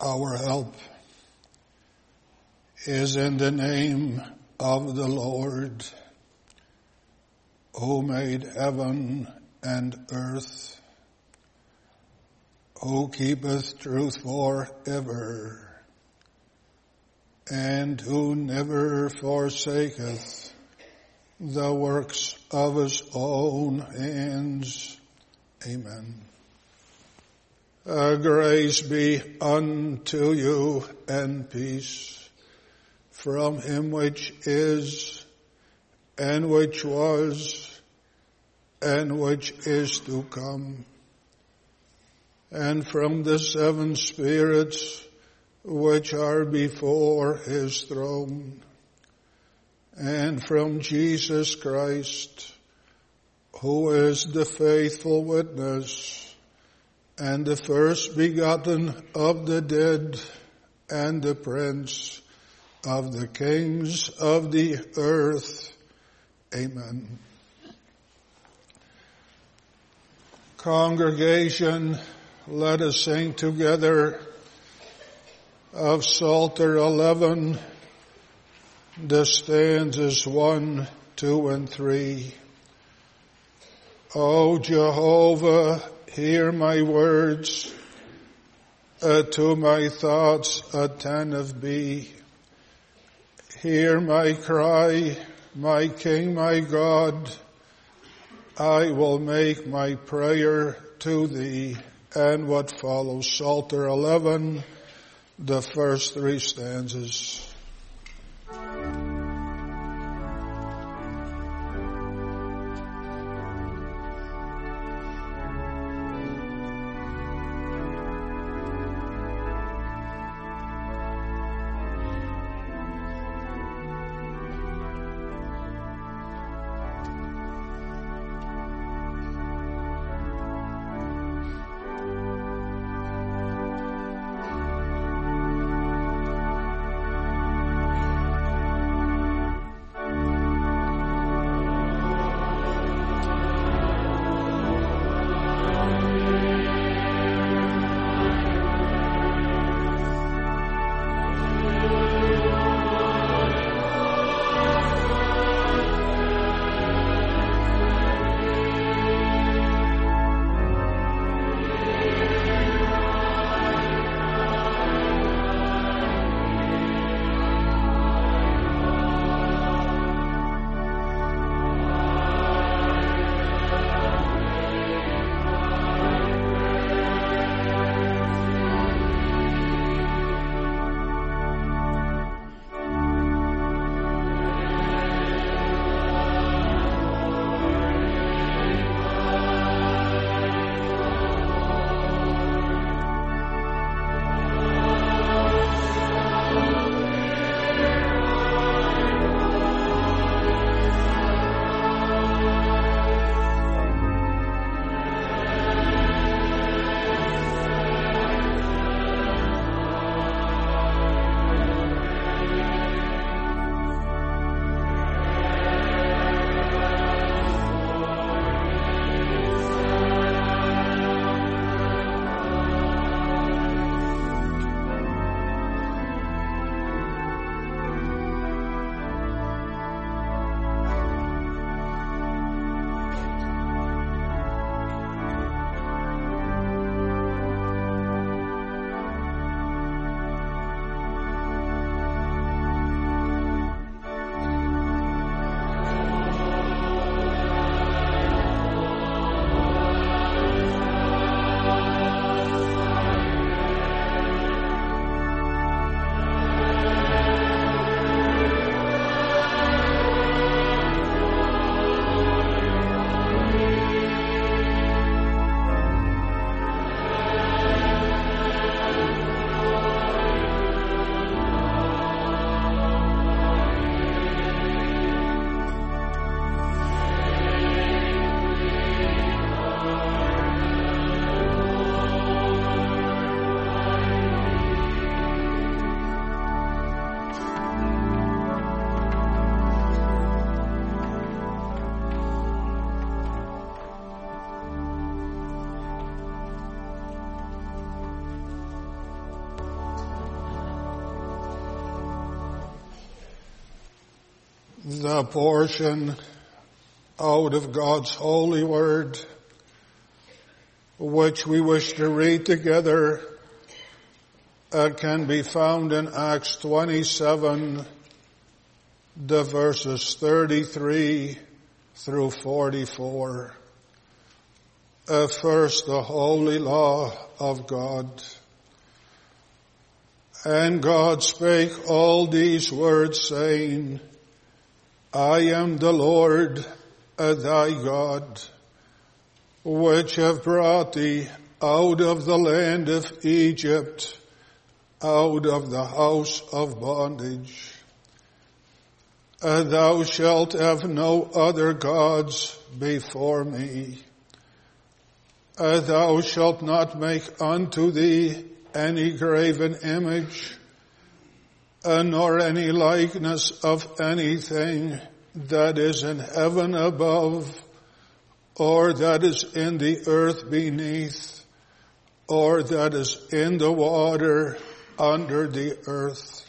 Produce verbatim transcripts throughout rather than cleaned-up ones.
Our help is in the name of the Lord, who made heaven and earth, who keepeth truth forever, and who never forsaketh the works of his own hands. Amen. Uh, grace be unto you and peace from him which is, and which was, and which is to come, and from the seven spirits which are before his throne, and from Jesus Christ, who is the faithful witness, and the first begotten of the dead, and the prince of the kings of the earth. Amen. Congregation, let us sing together of Psalter eleven, the stanzas one, two, and three. O Jehovah, hear my words, uh, to my thoughts attentive be. Hear my cry, my King, my God. I will make my prayer to thee. And what follows, Psalter eleven, the first three stanzas. The portion out of God's holy word, which we wish to read together, uh, can be found in Acts twenty-seven, the verses thirty-three through forty-four. Uh, first, the holy law of God. And God spake all these words, saying, I am the Lord thy God, which have brought thee out of the land of Egypt, out of the house of bondage. Uh, thou shalt have no other gods before me. Uh, thou shalt not make unto thee any graven image, uh, nor any likeness of anything that is in heaven above, or that is in the earth beneath, or that is in the water under the earth.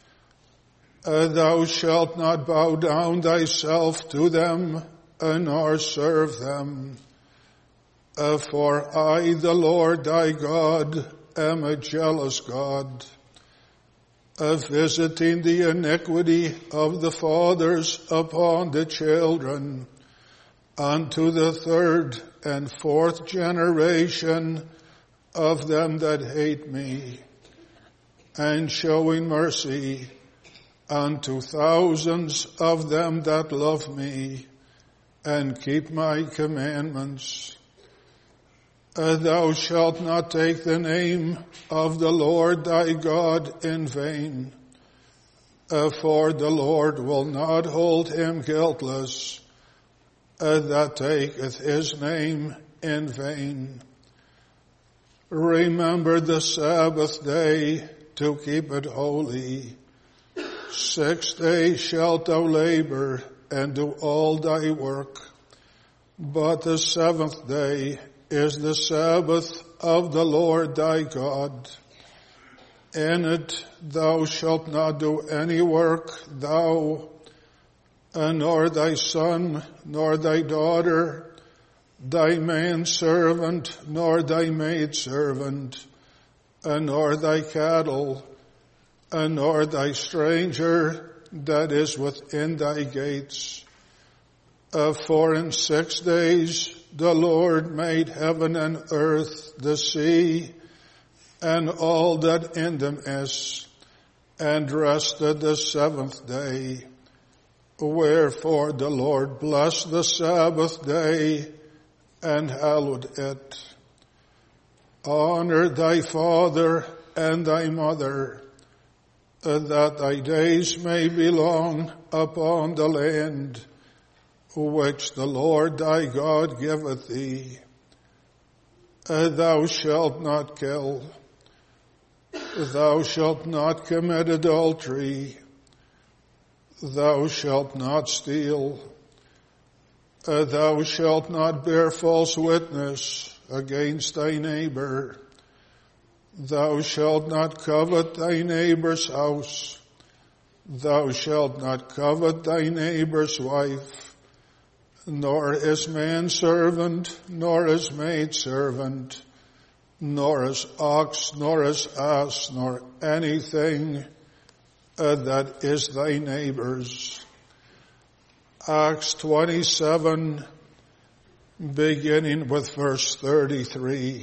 Uh, thou shalt not bow down thyself to them, uh, nor serve them. Uh, for I, the Lord thy God, am a jealous God, of visiting the iniquity of the fathers upon the children, unto the third and fourth generation of them that hate me, and showing mercy unto thousands of them that love me, and keep my commandments. Uh, thou shalt not take the name of the Lord thy God in vain, uh, for the Lord will not hold him guiltless uh, that taketh his name in vain. Remember the Sabbath day to keep it holy. Six days shalt thou labor and do all thy work, but the seventh day is the Sabbath of the Lord thy God. In it thou shalt not do any work, thou, nor thy son, nor thy daughter, thy manservant, nor thy maidservant, nor thy cattle, nor thy stranger that is within thy gates. For in six days the Lord made heaven and earth, the sea, and all that in them is, and rested the seventh day. Wherefore the Lord blessed the Sabbath day and hallowed it. Honor thy father and thy mother, that thy days may be long upon the land which the Lord thy God giveth thee. Uh, thou shalt not kill. Thou shalt not commit adultery. Thou shalt not steal. Uh, thou shalt not bear false witness against thy neighbor. Thou shalt not covet thy neighbor's house. Thou shalt not covet thy neighbor's wife, nor his manservant, nor his maidservant, nor his ox, nor his ass, nor anything uh, that is thy neighbor's. Acts twenty-seven, beginning with verse thirty-three.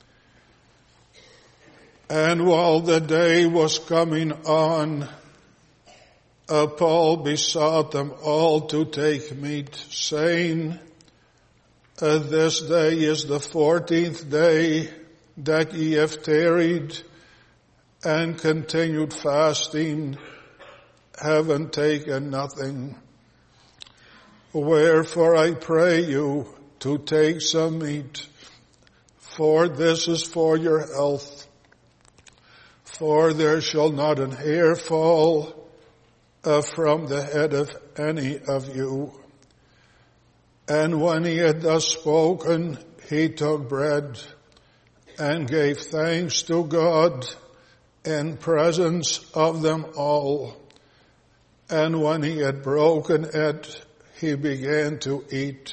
And while the day was coming on, Uh, Paul besought them all to take meat, saying, uh, this day is the fourteenth day that ye have tarried and continued fasting, having taken nothing. Wherefore I pray you to take some meat, for this is for your health. For there shall not an hair fall Uh, from the head of any of you. And when he had thus spoken, he took bread and gave thanks to God in presence of them all, And when he had broken it, he began to eat.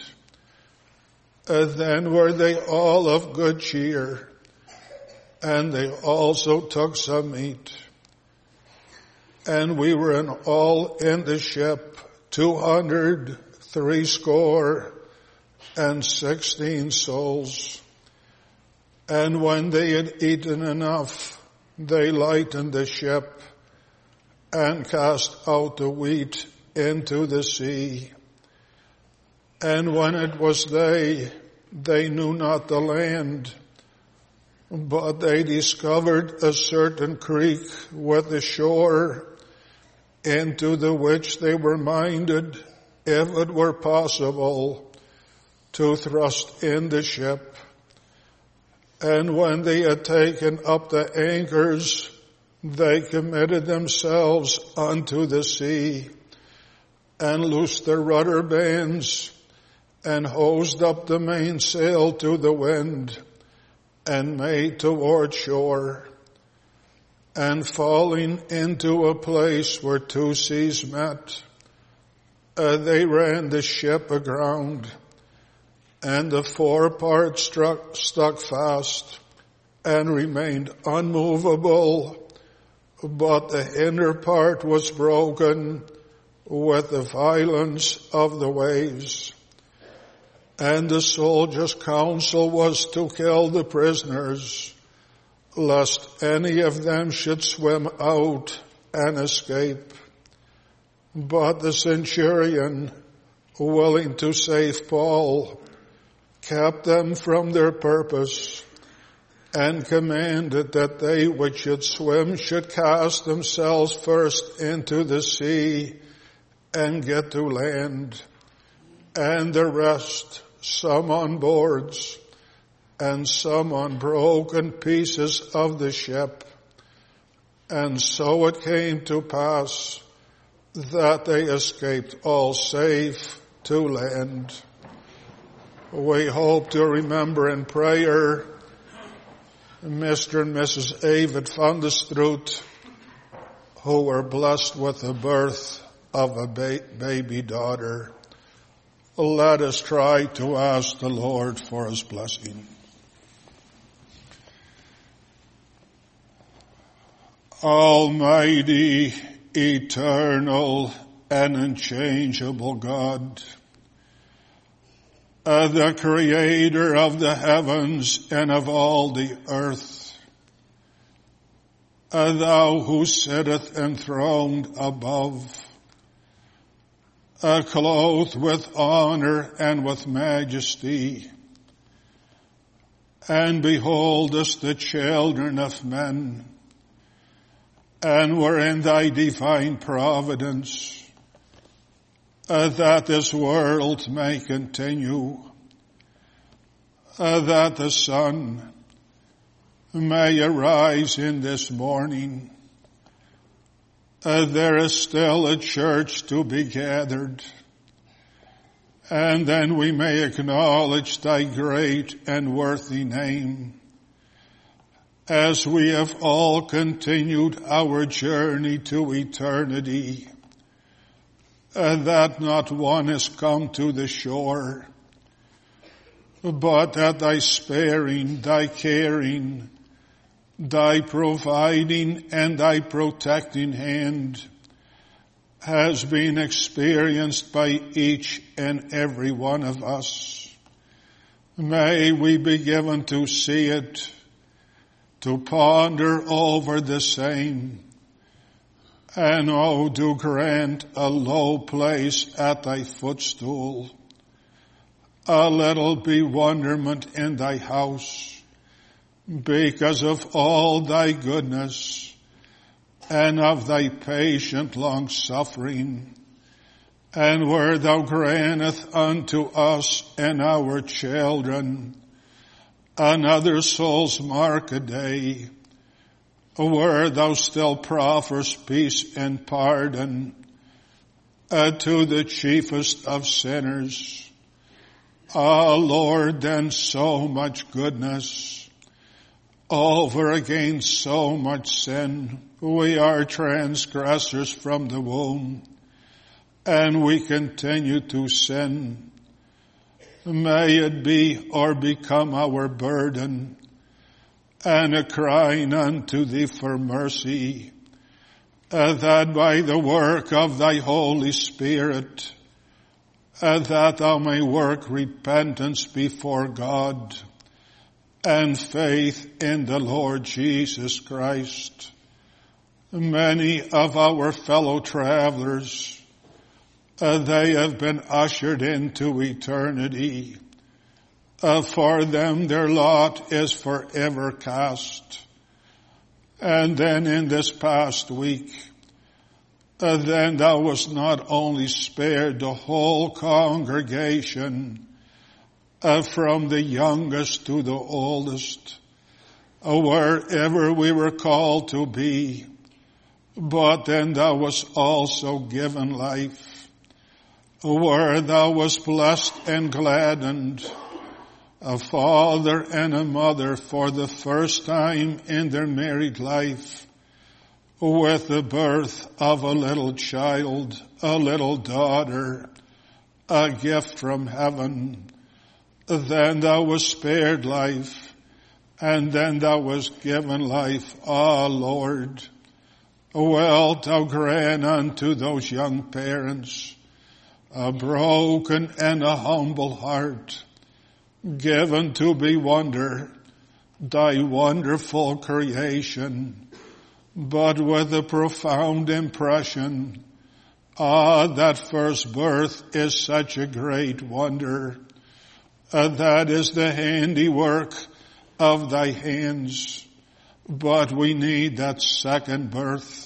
And then were they all of good cheer, and they also took some meat. And we were in all in the ship, two hundred threescore and sixteen souls. And when they had eaten enough, they lightened the ship and cast out the wheat into the sea. And when it was day, they knew not the land, but they discovered a certain creek with a shore, into the which they were minded, if it were possible, to thrust in the ship. And when they had taken up the anchors, they committed themselves unto the sea, and loosed the rudder bands, and hosed up the mainsail to the wind, and made toward shore. And falling into a place where two seas met, uh, they ran the ship aground, and the forepart struck, stuck fast, and remained unmovable, but the hinder part was broken with the violence of the waves. And the soldiers' counsel was to kill the prisoners, lest any of them should swim out and escape. But the centurion, willing to save Paul, kept them from their purpose, and commanded that they which should swim should cast themselves first into the sea and get to land, and the rest, some on boards, and some on broken pieces of the ship. And so it came to pass that they escaped all safe to land. We hope to remember in prayer Mister and Missus Avid van der Stroot, who were blessed with the birth of a ba- baby daughter. Let us try to ask the Lord for his blessing. Almighty, eternal, and unchangeable God, uh, the creator of the heavens and of all the earth, uh, thou who sitteth enthroned above, uh, clothed with honor and with majesty, and beholdest the children of men, and were in thy divine providence, uh, that this world may continue, uh, that the sun may arise in this morning. Uh, there is still a church to be gathered, and then we may acknowledge thy great and worthy name, as we have all continued our journey to eternity, and that not one has come to the shore, but that thy sparing, thy caring, thy providing, and thy protecting hand has been experienced by each and every one of us. May we be given to see it, to ponder over the same, and oh, do grant a low place at thy footstool, a little bewilderment in thy house, because of all thy goodness and of thy patient long suffering, and where thou granteth unto us and our children another soul's mark a day, where thou still profferest peace and pardon uh, to the chiefest of sinners. Ah, Lord, then so much goodness, over against so much sin. We are transgressors from the womb, and we continue to sin, may it be or become our burden and a crying unto thee for mercy, uh, that by the work of thy Holy Spirit, uh, that thou may work repentance before God and faith in the Lord Jesus Christ. Many of our fellow travelers, uh, they have been ushered into eternity. Uh, for them their lot is forever cast. And then in this past week, uh, then thou wast not only spared the whole congregation, uh, from the youngest to the oldest, uh, wherever we were called to be, but then thou wast also given life, where thou wast blessed and gladdened, a father and a mother for the first time in their married life, with the birth of a little child, a little daughter, a gift from heaven. Then thou wast spared life, and then thou wast given life. Ah, Lord, wilt thou grant unto those young parents a broken and a humble heart, given to bewonder thy wonderful creation, but with a profound impression, ah, that first birth is such a great wonder, uh, that is the handiwork of thy hands, but we need that second birth.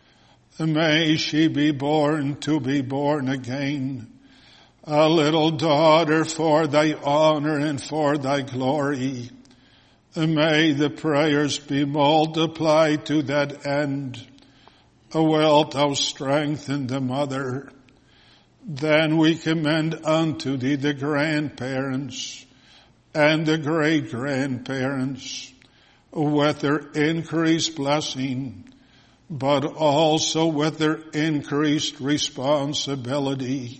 May she be born to be born again, a little daughter for thy honor and for thy glory. May the prayers be multiplied to that end. Wilt thou strengthen the mother? Then we commend unto thee the grandparents and the great-grandparents with their increased blessing, but also with their increased responsibility.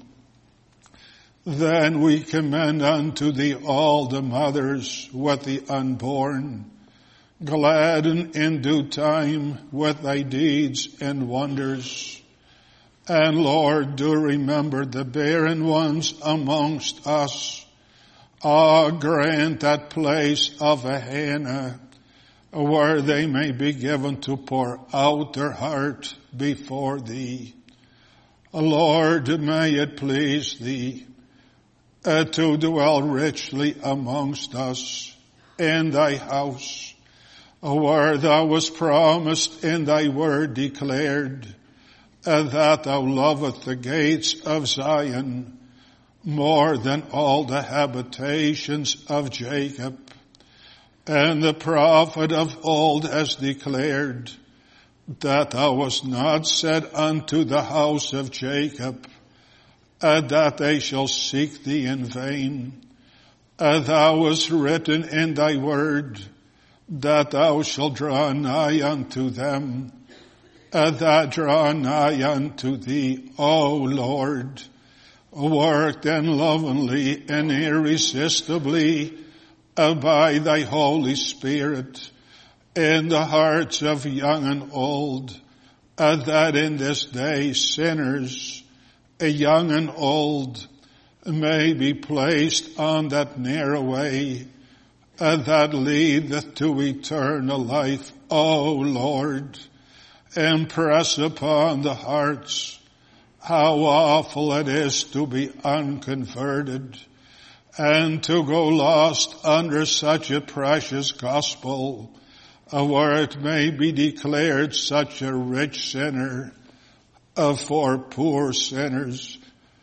Then we commend unto thee all the mothers with the unborn, gladden in due time with thy deeds and wonders. And Lord, do remember the barren ones amongst us. Ah, grant that place of a Hannah, where they may be given to pour out their heart before thee. Lord, may it please thee Uh, to dwell richly amongst us in thy house, where thou wast promised in thy word declared, uh, that thou loveth the gates of Zion more than all the habitations of Jacob. And the prophet of old has declared that thou wast not said unto the house of Jacob, Uh, that they shall seek thee in vain. Uh, thou wast written in thy word that thou shalt draw nigh unto them, uh, that draw nigh unto thee, O Lord. Work then lovingly and irresistibly uh, by thy Holy Spirit in the hearts of young and old, uh, that in this day sinners, a young and old, may be placed on that narrow way uh, that leadeth to eternal life. O Lord, impress upon the hearts how awful it is to be unconverted and to go lost under such a precious gospel, uh, where it may be declared such a rich sinner Uh, for poor sinners.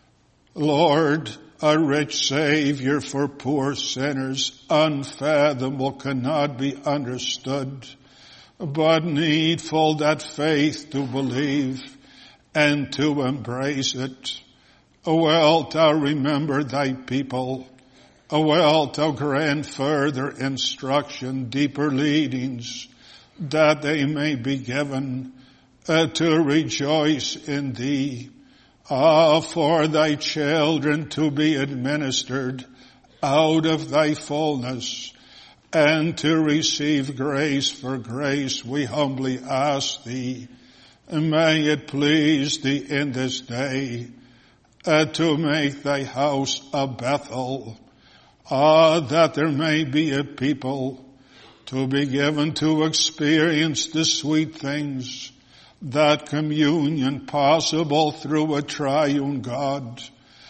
Lord, a rich Savior for poor sinners, unfathomable, cannot be understood, but needful that faith to believe and to embrace it. Wilt thou remember thy people? Wilt thou grant further instruction, deeper leadings, that they may be given Uh, to rejoice in thee, Ah, for thy children to be administered out of thy fullness, and to receive grace for grace, we humbly ask thee. May it please thee in this day uh, to make thy house a Bethel, ah, that there may be a people to be given to experience the sweet things, that communion possible through a triune God.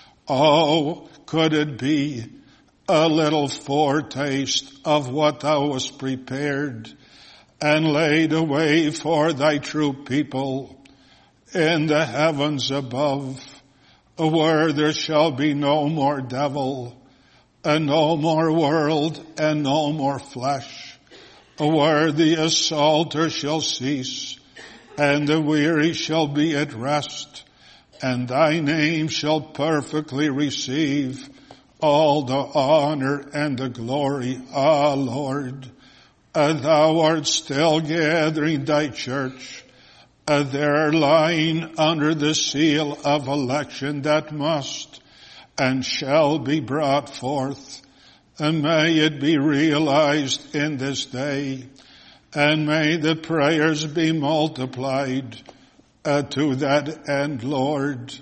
Oh, could it be a little foretaste of what thou hast prepared and laid away for thy true people in the heavens above, where there shall be no more devil, and no more world, and no more flesh, where the assaulter shall cease, and the weary shall be at rest, and thy name shall perfectly receive all the honor and the glory. Ah, Lord, uh, thou art still gathering thy church, uh, there lying under the seal of election that must and shall be brought forth. And may it be realized in this day, and may the prayers be multiplied uh, to that end, Lord.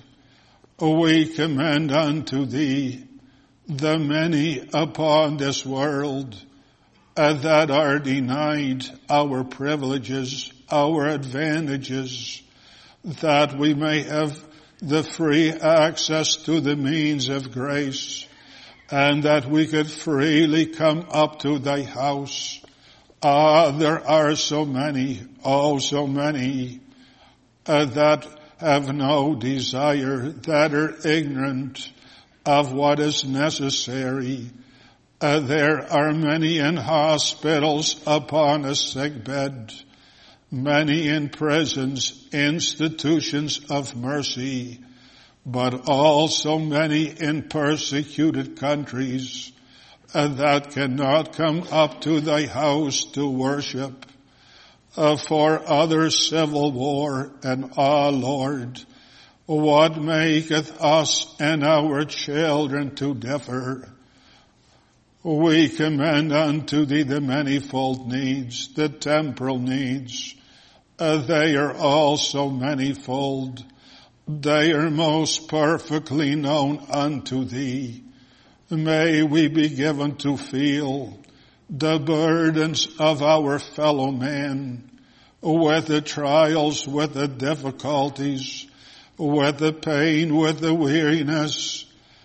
We commend unto thee the many upon this world uh, that are denied our privileges, our advantages, that we may have the free access to the means of grace, and that we could freely come up to thy house. Ah, there are so many, oh, so many uh, that have no desire, that are ignorant of what is necessary. Uh, there are many in hospitals upon a sick bed, many in prisons, institutions of mercy, but also many in persecuted countries uh, that cannot come up to thy house to worship. Uh, for other civil war, and ah, Lord, what maketh us and our children to differ? We commend unto thee the manifold needs, the temporal needs. Uh, they are also manifold. They are most perfectly known unto thee. May we be given to feel the burdens of our fellow man, with the trials, with the difficulties, with the pain, with the weariness.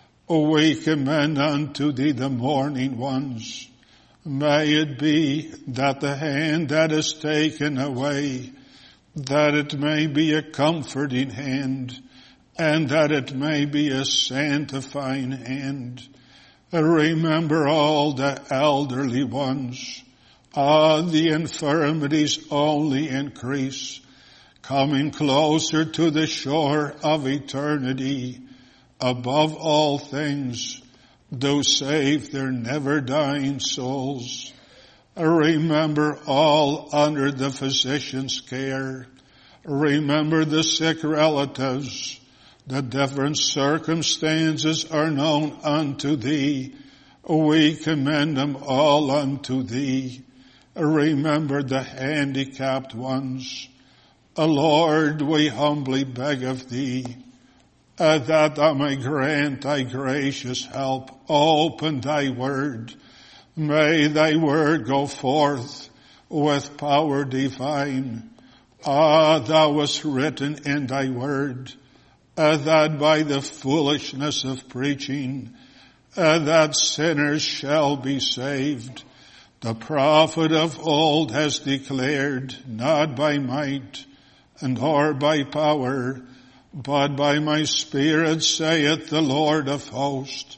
We commend unto thee the mourning ones. May it be that the hand that is taken away, that it may be a comforting hand, and that it may be a sanctifying hand. Remember all the elderly ones. Ah, the infirmities only increase, coming closer to the shore of eternity. Above all things, do save their never-dying souls. Remember all under the physician's care. Remember the sick relatives. The different circumstances are known unto thee. We commend them all unto thee. Remember the handicapped ones. Lord, we humbly beg of thee, uh, that thou may grant thy gracious help. Open thy word. May thy word go forth with power divine. Ah, thou wast written in thy word, uh, that by the foolishness of preaching, uh, that sinners shall be saved. The prophet of old has declared, not by might, nor by power, but by my Spirit, saith the Lord of hosts.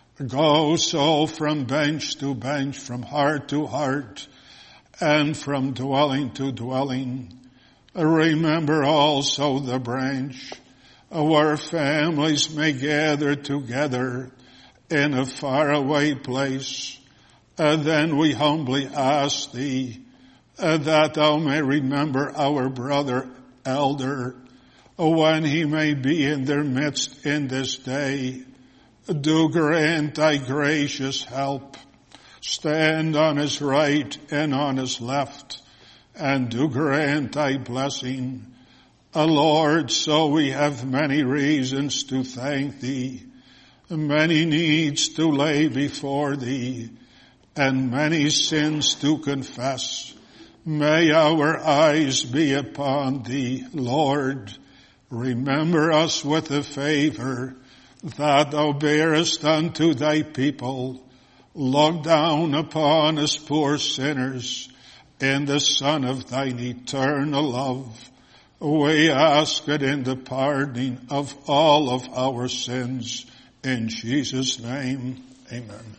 Go so from bench to bench, from heart to heart, and from dwelling to dwelling. Remember also the branch, where families may gather together in a faraway place. And then we humbly ask thee, uh, that thou may remember our brother elder, when he may be in their midst in this day. Do grant thy gracious help. Stand on his right and on his left, and do grant thy blessing. O Lord, so we have many reasons to thank thee, many needs to lay before thee, and many sins to confess. May our eyes be upon thee, Lord. Remember us with the favor that thou bearest unto thy people. Look down upon us poor sinners in the Son of thine eternal love. We ask it in the pardoning of all of our sins. In Jesus' name, amen.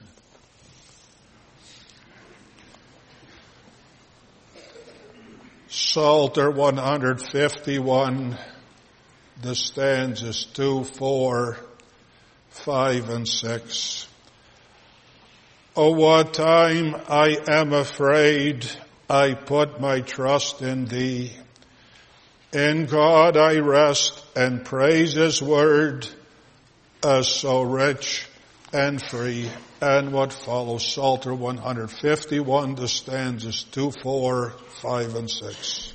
Psalter one fifty-one, the stanzas two, four, five, and six. Oh, what time I am afraid, I put my trust in thee. In God I rest and praise his word as so rich and free. And what follows, Psalter one fifty-one, the stanzas two, four, five, and six.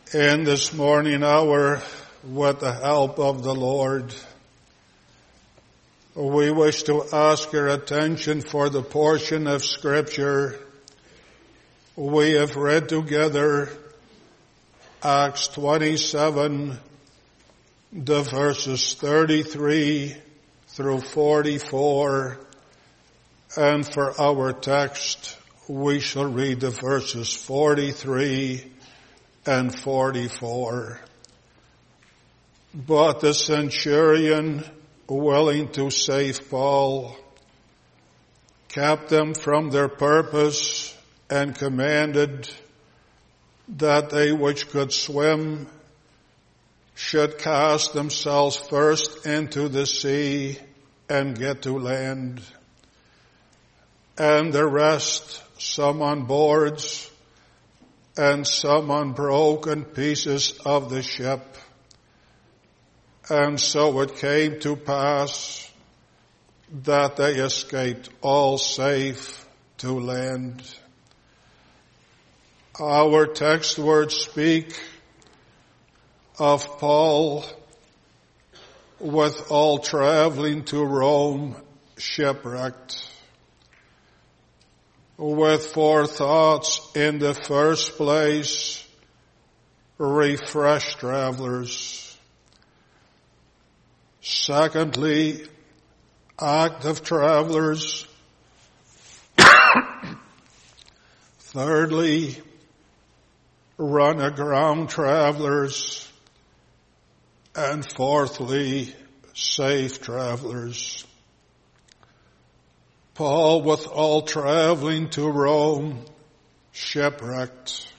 In this morning hour, with the help of the Lord, we wish to ask your attention for the portion of Scripture we have read together, Acts twenty-seven, the verses thirty-three through forty-four, and for our text, we shall read the verses forty-three and forty-four. But the centurion, willing to save Paul, kept them from their purpose and commanded that they which could swim should cast themselves first into the sea and get to land, and the rest, some on boards and some on broken pieces of the ship. And so it came to pass that they escaped all safe to land. Our text words speak of Paul with all traveling to Rome shipwrecked, with four thoughts. In the first place, refreshed travelers. Secondly, active travelers. Thirdly, run aground travelers. And fourthly, safe travelers. Paul, with all traveling to Rome, shipwrecked.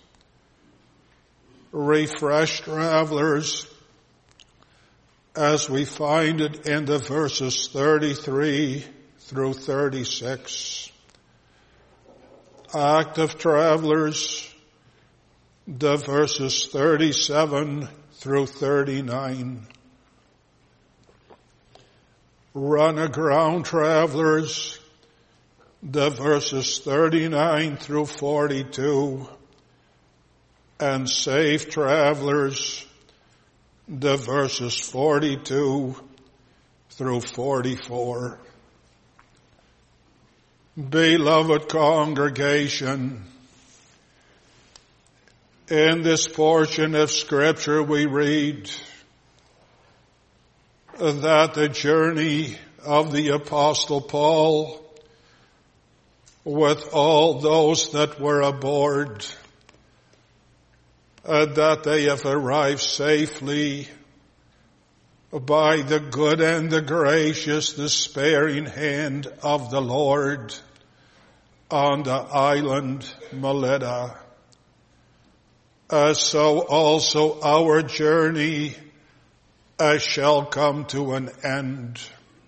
Refreshed travelers, as we find it in the verses thirty-three through thirty-six. Active travelers, the verses thirty-seven through thirty-nine. Run aground travelers, the verses thirty-nine through forty-two, and safe travelers, the verses forty-two through forty-four. Beloved congregation, in this portion of Scripture we read that the journey of the Apostle Paul, with all those that were aboard, uh, that they have arrived safely by the good and the gracious, the sparing hand of the Lord on the island Melita. Uh, so also our journey uh, shall come to an end.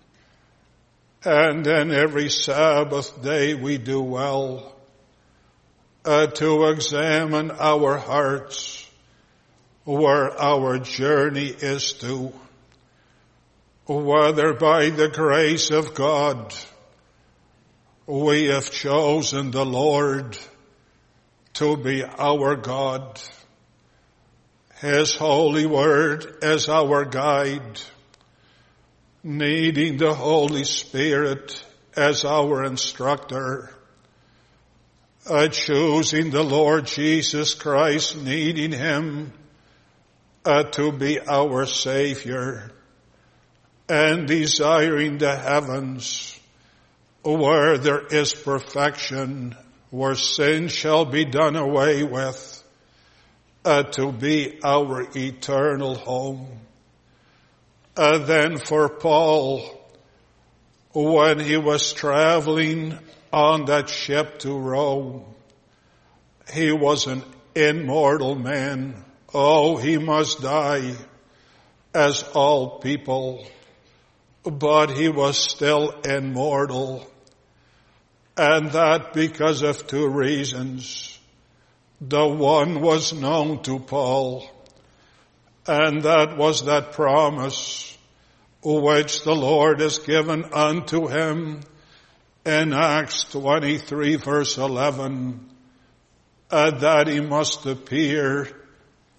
And then every Sabbath day we do well uh, to examine our hearts, where our journey is to, whether by the grace of God we have chosen the Lord to be our God, His holy word as our guide, needing the Holy Spirit as our instructor, uh, choosing the Lord Jesus Christ, needing Him uh, to be our Savior, and desiring the heavens where there is perfection, where sin shall be done away with, uh, to be our eternal home. Uh, then for Paul, when he was traveling on that ship to Rome, he was an immortal man. Oh, he must die as all people, but he was still immortal. And that because of two reasons. The one was known to Paul, and that was that promise which the Lord has given unto him in Acts twenty-three verse eleven, uh, that he must appear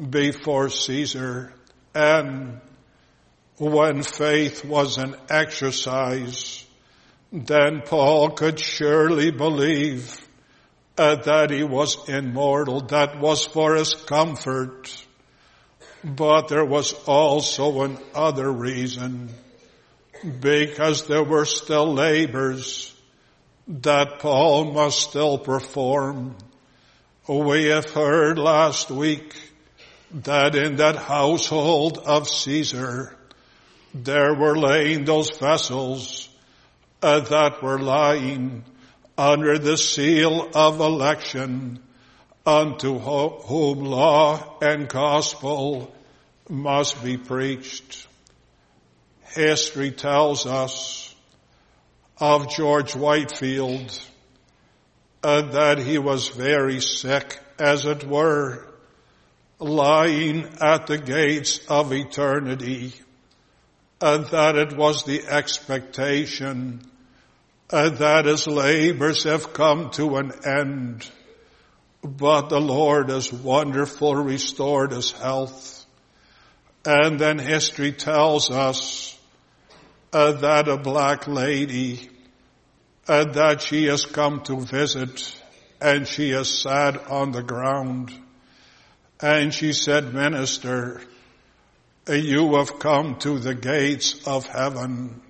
before Caesar. And when faith was an exercise, then Paul could surely believe uh, that he was immortal. That was for his comfort. But there was also another reason, because there were still labors that Paul must still perform. We have heard last week that in that household of Caesar, there were laying those vessels uh, that were lying under the seal of election, unto ho- whom law and gospel must be preached. History tells us of George Whitefield uh, that he was very sick, as it were, lying at the gates of eternity, and that it was the expectation uh, that his labors have come to an end. But the Lord has wonderfully restored his health. And then history tells us uh, that a black lady, uh, that she has come to visit, and she has sat on the ground. And she said, "Minister, uh, you have come to the gates of heaven."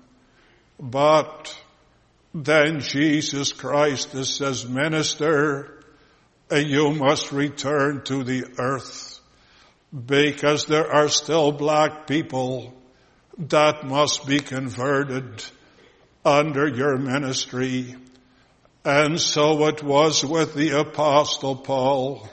But then Jesus Christ says, "Minister, you must return to the earth, because there are still black people that must be converted under your ministry." And so it was with the Apostle Paul.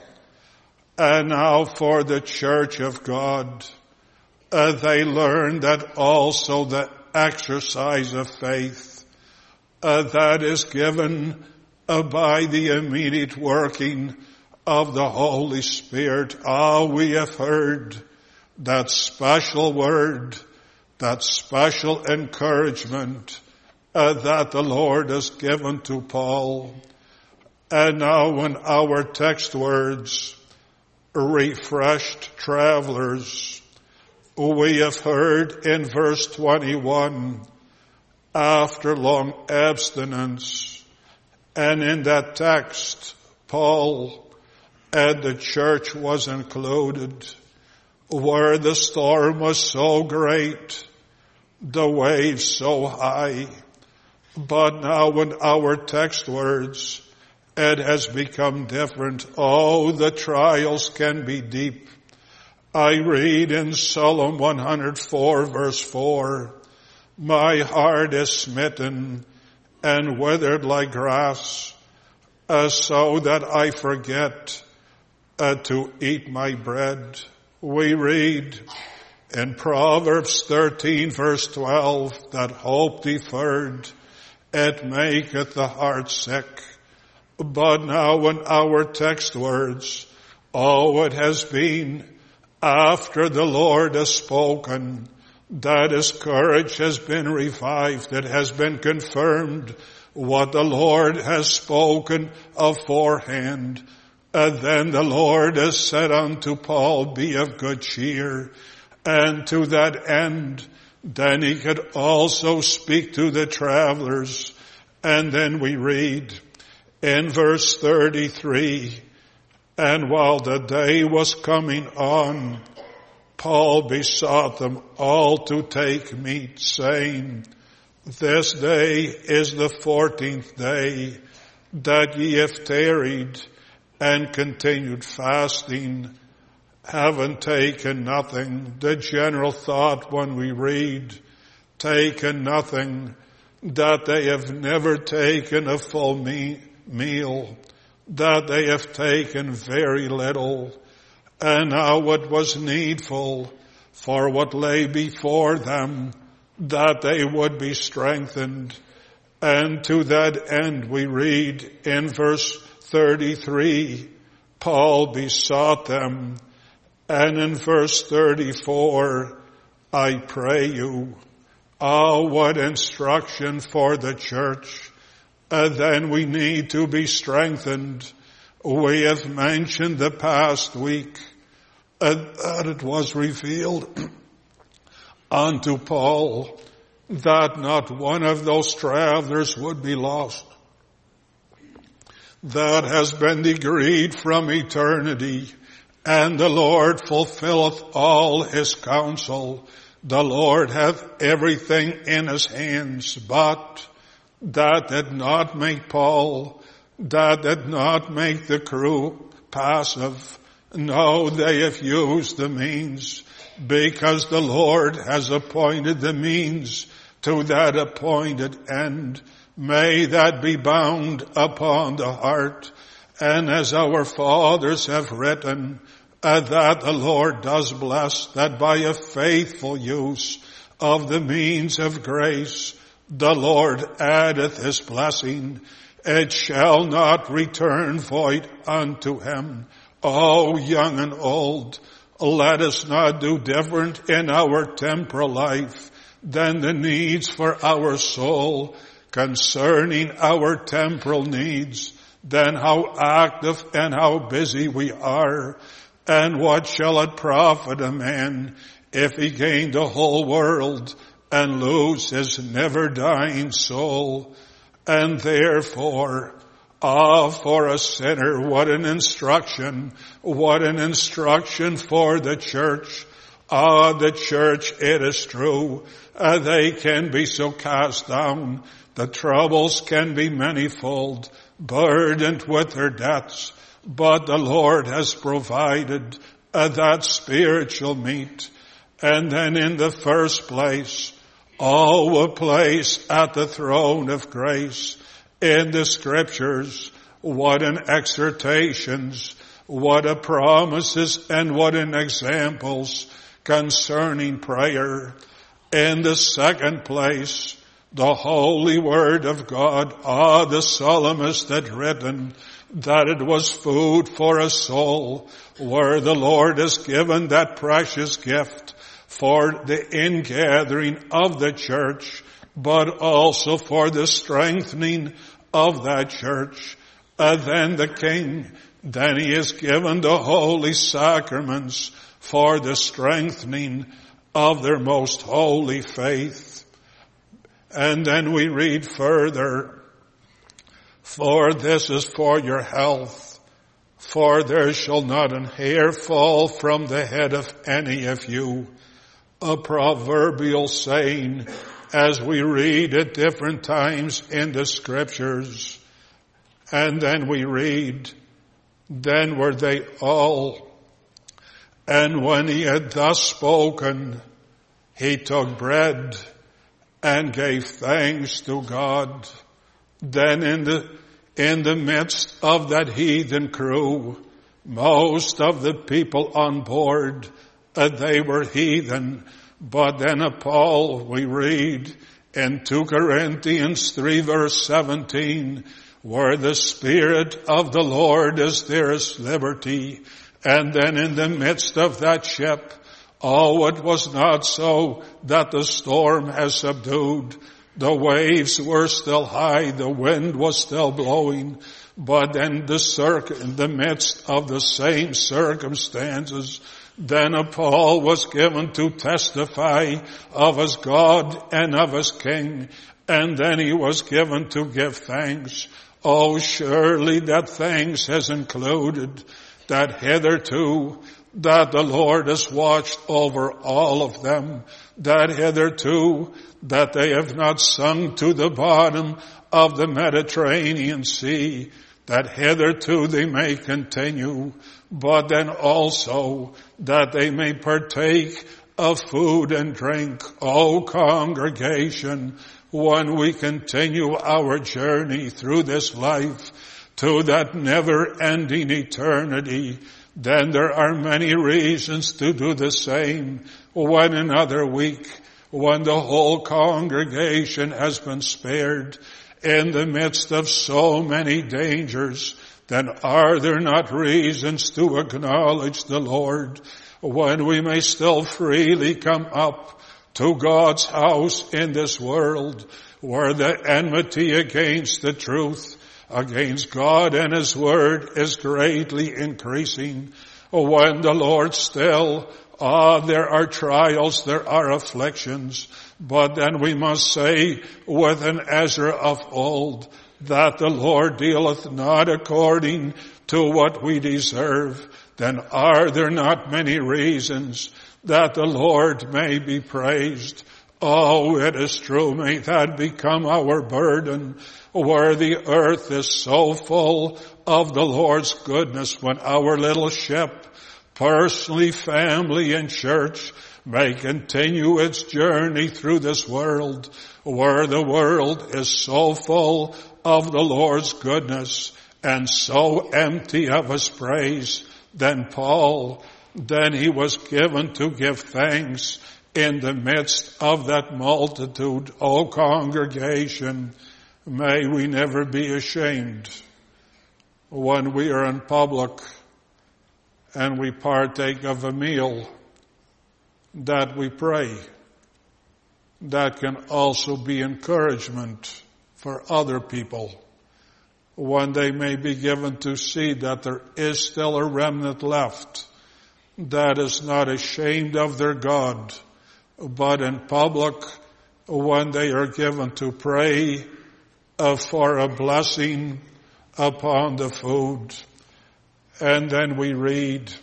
And now for the Church of God, uh, they learned that also the exercise of faith uh, that is given Uh, by the immediate working of the Holy Spirit. Ah, we have heard that special word, that special encouragement uh, that the Lord has given to Paul. And now when our text words, refreshed travelers, we have heard in verse twenty-one, after long abstinence. And in that text, Paul and the church was included, where the storm was so great, the waves so high. But now in our text words, it has become different. Oh, the trials can be deep. I read in Psalm one hundred four verse four, "My heart is smitten and withered like grass, uh, so that I forget uh, to eat my bread." We read in Proverbs thirteen verse twelve that hope deferred, it maketh the heart sick. But now in our text words, oh, it has been after the Lord has spoken, that his courage has been revived. It has been confirmed what the Lord has spoken aforehand. And then the Lord has said unto Paul, "Be of good cheer." And to that end, then he could also speak to the travelers. And then we read in verse thirty-three, "And while the day was coming on, Paul besought them all to take meat, saying, This day is the fourteenth day that ye have tarried and continued fasting, having taken nothing." The general thought when we read, taken nothing, that they have never taken a full me- meal, that they have taken very little. And now it was needful for what lay before them, that they would be strengthened. And to that end we read in verse thirty-three, Paul besought them. And in verse thirty-four, "I pray you." Oh, what instruction for the church. And then we need to be strengthened. We have mentioned the past week and that it was revealed unto Paul that not one of those travelers would be lost. That has been decreed from eternity, and the Lord fulfilleth all his counsel. The Lord hath everything in his hands, but that did not make Paul, that did not make the crew passive. No, they have used the means, because the Lord has appointed the means to that appointed end. May that be bound upon the heart. And as our fathers have written, uh, that the Lord does bless, that by a faithful use of the means of grace, the Lord addeth his blessing. It shall not return void unto him. Oh, young and old, let us not do different in our temporal life than the needs for our soul concerning our temporal needs, than how active and how busy we are. And what shall it profit a man if he gain the whole world and lose his never-dying soul? And therefore, ah, for a sinner, what an instruction, what an instruction for the church. Ah, the church, it is true, uh, they can be so cast down. The troubles can be manifold, burdened with their debts, but the Lord has provided uh, that spiritual meat. And then in the first place, oh, a place at the throne of grace. In the scriptures, what an exhortations, what a promises, and what an examples concerning prayer. In the second place, the holy word of God. Ah, the psalmist had written that it was food for a soul, where the Lord has given that precious gift for the ingathering of the church, but also for the strengthening of that church. And then the King, then he has given the holy sacraments for the strengthening of their most holy faith. And then we read further, for this is for your health, for there shall not an hair fall from the head of any of you. A proverbial saying, as we read at different times in the scriptures. And then we read, then were they all, and when he had thus spoken, he took bread and gave thanks to God. Then in the, in the midst of that heathen crew, most of the people on board, uh, they were heathen. But then of Paul, we read in Second Corinthians three verse seventeen, where the Spirit of the Lord is, there is liberty. And then in the midst of that ship, oh, it was not so that the storm has subdued. The waves were still high, the wind was still blowing, but in the circ- in the midst of the same circumstances, then Paul was given to testify of his God and of his King, and then he was given to give thanks. Oh, surely that thanks has included that hitherto that the Lord has watched over all of them, that hitherto that they have not sunk to the bottom of the Mediterranean Sea, that hitherto they may continue, but then also that they may partake of food and drink. O congregation, when we continue our journey through this life to that never-ending eternity, then there are many reasons to do the same. When another week, when the whole congregation has been spared in the midst of so many dangers, then are there not reasons to acknowledge the Lord when we may still freely come up to God's house in this world, where the enmity against the truth, against God and His Word is greatly increasing? when the Lord still, ah, there are trials, there are afflictions, but then we must say with an Ezra of old, that the Lord dealeth not according to what we deserve, then are there not many reasons that the Lord may be praised? Oh, it is true, may that become our burden, where the earth is so full of the Lord's goodness, when our little ship, personally, family, and church, may continue its journey through this world, where the world is so full of the Lord's goodness and so empty of his praise. Then Paul, then he was given to give thanks in the midst of that multitude. O congregation, may we never be ashamed when we are in public and we partake of a meal, that we pray. That can also be encouragement for other people, when they may be given to see that there is still a remnant left that is not ashamed of their God, but in public, when they are given to pray uh, for a blessing upon the food. And then we read,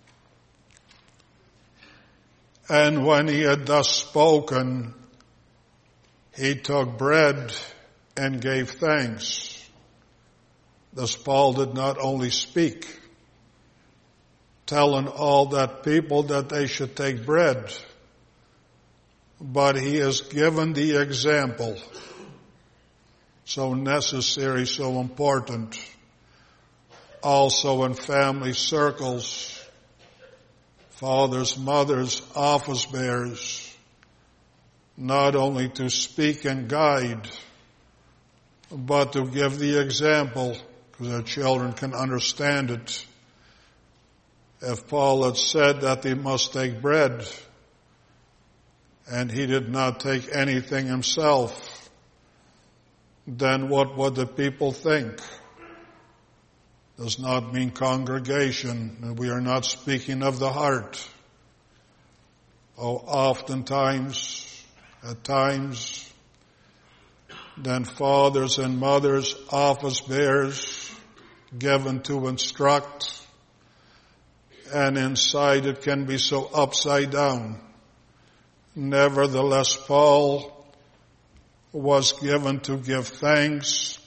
and when he had thus spoken, he took bread and gave thanks. Thus Paul did not only speak, telling all that people that they should take bread, but he has given the example, so necessary, so important, also in family circles, fathers, mothers, office bearers, not only to speak and guide, but to give the example, because their children can understand it. If Paul had said that they must take bread, and he did not take anything himself, then what would the people think? Does not mean congregation, and we are not speaking of the heart. Oh, oftentimes, at times, then fathers and mothers, office bearers, given to instruct, and inside it can be so upside down. Nevertheless, Paul was given to give thanks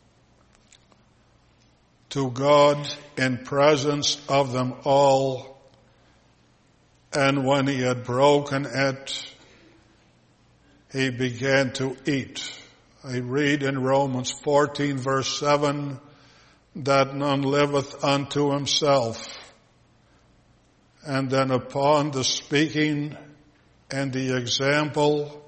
to God in presence of them all. And when he had broken it, he began to eat. I read in Romans fourteen verse seven, that none liveth unto himself. And then upon the speaking and the example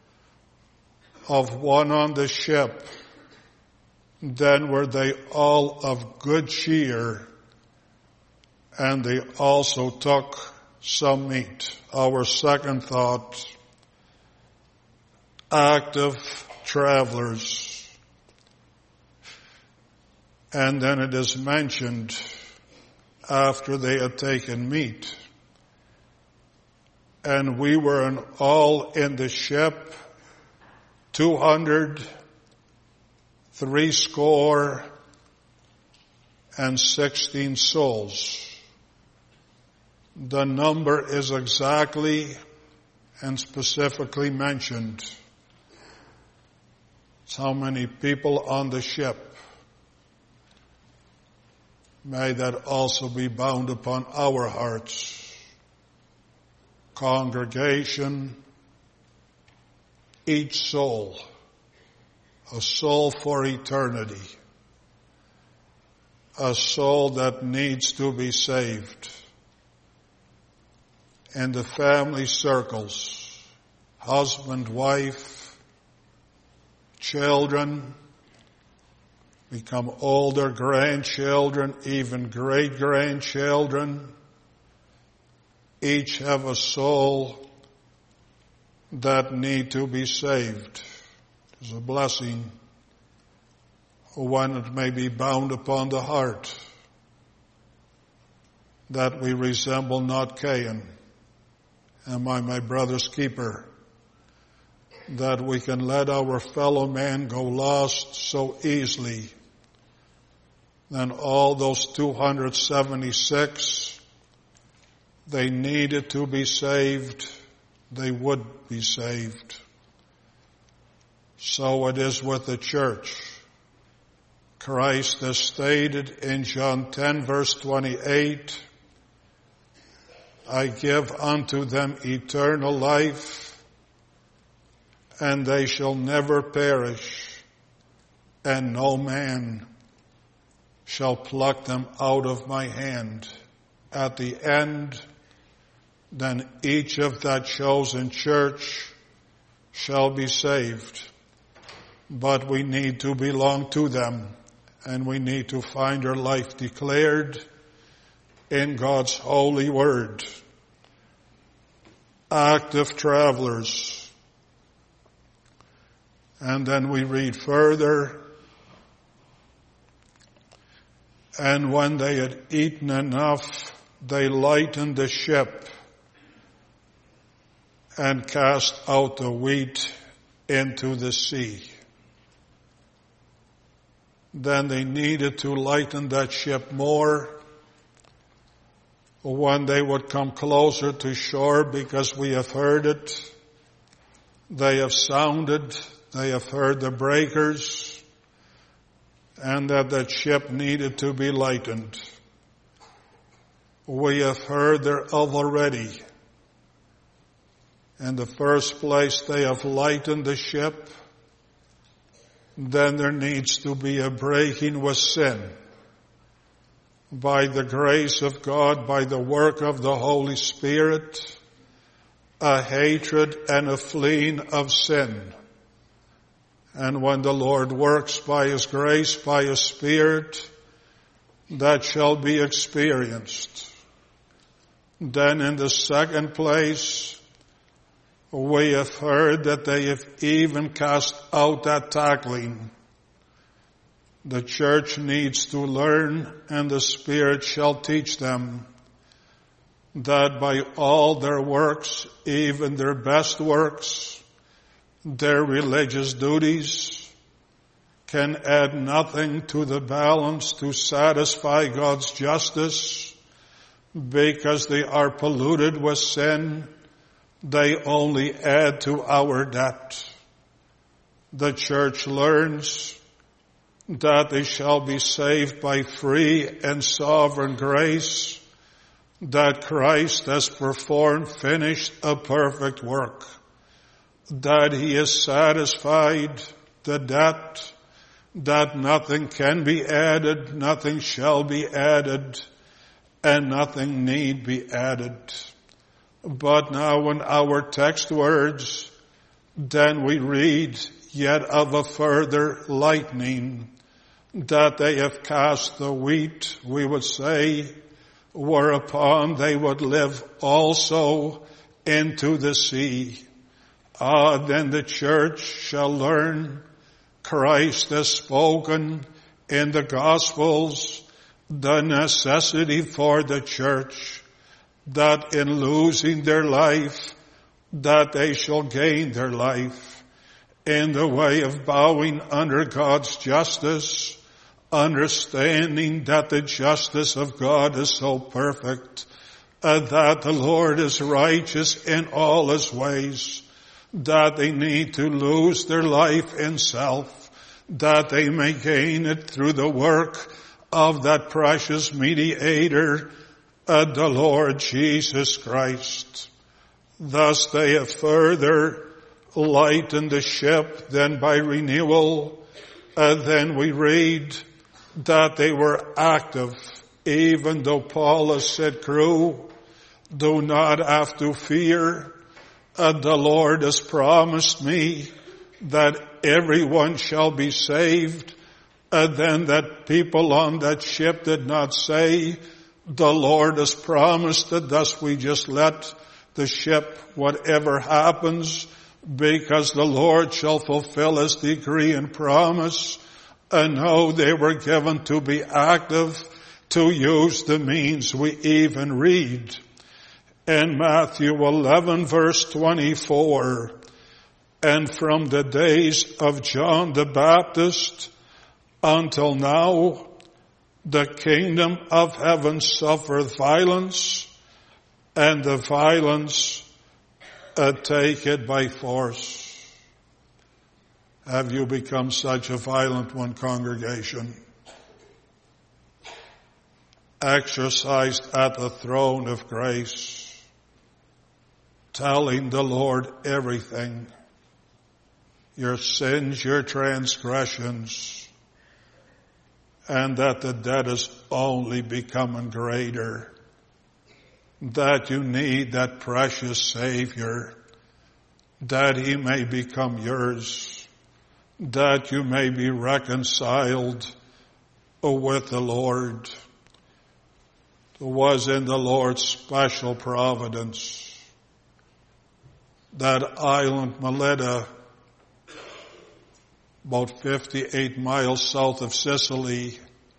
of one on the ship, then were they all of good cheer, and they also took some meat. Our second thought, active travelers. And then it is mentioned after they had taken meat. And we were in all in the ship, two hundred, three score, and sixteen souls. The number is exactly and specifically mentioned. It's how many people on the ship. May that also be bound upon our hearts. Congregation, each soul, a soul for eternity, a soul that needs to be saved. In the family circles, husband, wife, children, become older grandchildren, even great-grandchildren, each have a soul that need to be saved. It's a blessing when it may be bound upon the heart. that we resemble not Cain. Am I my brother's keeper? That we can let our fellow man go lost so easily. Then all those two hundred seventy-six, they needed to be saved. They would be saved. So it is with the church. Christ has stated in John ten verse twenty-eight, I give unto them eternal life, and they shall never perish, and no man shall pluck them out of my hand. At the end, then each of that chosen church shall be saved. But we need to belong to them, and we need to find our life declared in God's holy word. Active travelers. And then we read further, and when they had eaten enough, they lightened the ship and cast out the wheat into the sea. Then they needed to lighten that ship more when they would come closer to shore, because we have heard it. They have sounded, they have heard the breakers, and that that ship needed to be lightened. We have heard thereof already. In the first place, they have lightened the ship. Then there needs to be a breaking with sin. By the grace of God, by the work of the Holy Spirit, a hatred and a fleeing of sin. And when the Lord works by His grace, by His Spirit, that shall be experienced. Then in the second place, we have heard that they have even cast out that tackling. The church needs to learn, and the Spirit shall teach them, that by all their works, even their best works, their religious duties, can add nothing to the balance to satisfy God's justice, because they are polluted with sin. They only add to our debt. The church learns that they shall be saved by free and sovereign grace, that Christ has performed, finished a perfect work, that He has satisfied the debt, that nothing can be added, nothing shall be added, and nothing need be added. But now in our text words, then we read yet of a further lightening, that they have cast the wheat, we would say, whereupon they would live also into the sea. Ah, then the church shall learn. Christ has spoken in the Gospels the necessity for the church, that in losing their life, that they shall gain their life in the way of bowing under God's justice, understanding that the justice of God is so perfect, uh, that the Lord is righteous in all His ways, that they need to lose their life in self, that they may gain it through the work of that precious mediator, uh, the Lord Jesus Christ. Thus they have further lightened the ship, then by renewal, uh, then we read that they were active, even though Paul has said, crew, do not have to fear. Uh, the Lord has promised me that everyone shall be saved. Uh, then that people on that ship did not say, the Lord has promised it, thus we just let the ship, whatever happens, because the Lord shall fulfill His decree and promise. And no, they were given to be active. to use the means we even read in Matthew eleven verse twenty-four. And from the days of John the Baptist until now, the kingdom of heaven suffereth violence, and the violence uh, take it by force. Have you become such a violent one, congregation? Exercised at the throne of grace, telling the Lord everything, your sins, your transgressions, and that the debt is only becoming greater, that you need that precious Savior, that He may become yours, that you may be reconciled with the Lord. It was in the Lord's special providence that island Melita, about fifty-eight miles south of Sicily,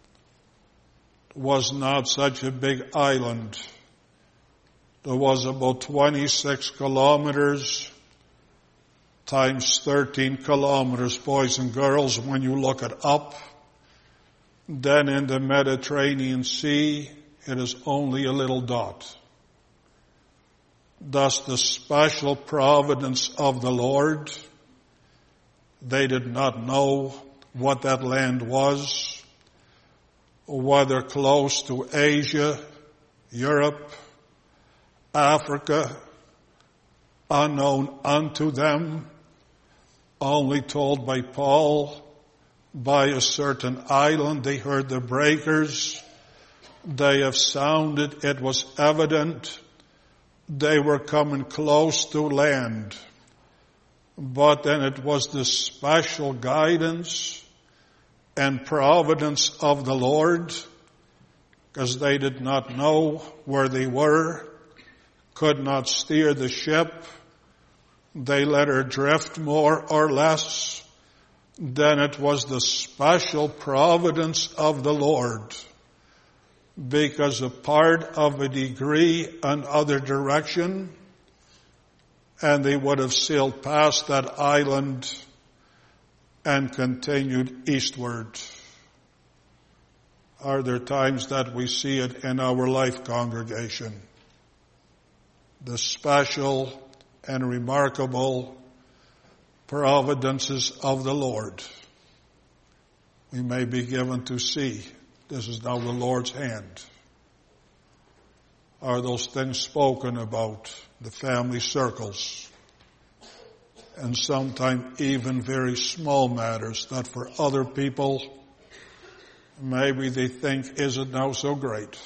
was not such a big island. There was about twenty-six kilometers times thirteen kilometers, boys and girls, when you look it up. Then in the Mediterranean Sea, it is only a little dot. Thus the special providence of the Lord. They did not know what that land was, whether close to Asia, Europe, Africa, unknown unto them, only told by Paul, by a certain island they heard the breakers. They have sounded, it was evident they were coming close to land. But then it was the special guidance and providence of the Lord, because they did not know where they were, could not steer the ship. They let her drift more or less. Then it was the special providence of the Lord, because a part of a degree another direction, and they would have sailed past that island and continued eastward. Are there times that we see it in our life, congregation? The special and remarkable providences of the Lord. We may be given to see this is now the Lord's hand. Are those things spoken about, the family circles, and sometimes even very small matters that for other people maybe they think isn't now so great.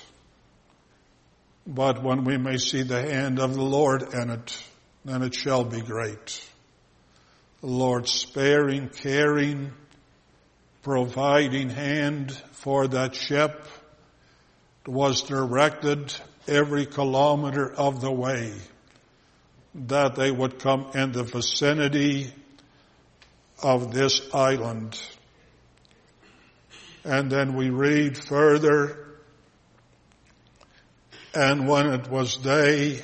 But when we may see the hand of the Lord in it, then it shall be great. The Lord's sparing, caring, providing hand for that ship was directed every kilometer of the way, that they would come in the vicinity of this island. And then we read further, and when it was day,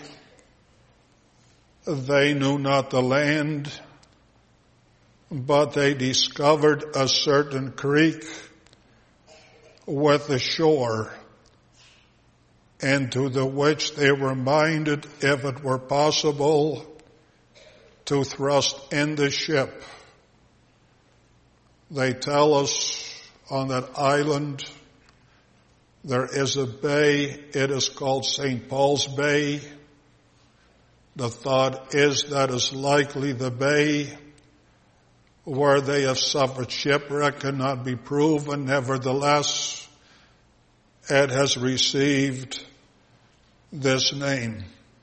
they knew not the land, but they discovered a certain creek with a shore, into the which they were minded, if it were possible, to thrust in the ship. They tell us on that island there is a bay, it is called Saint Paul's Bay. The thought is that is likely the bay where they have suffered shipwreck, cannot be proven. Nevertheless, it has received this name.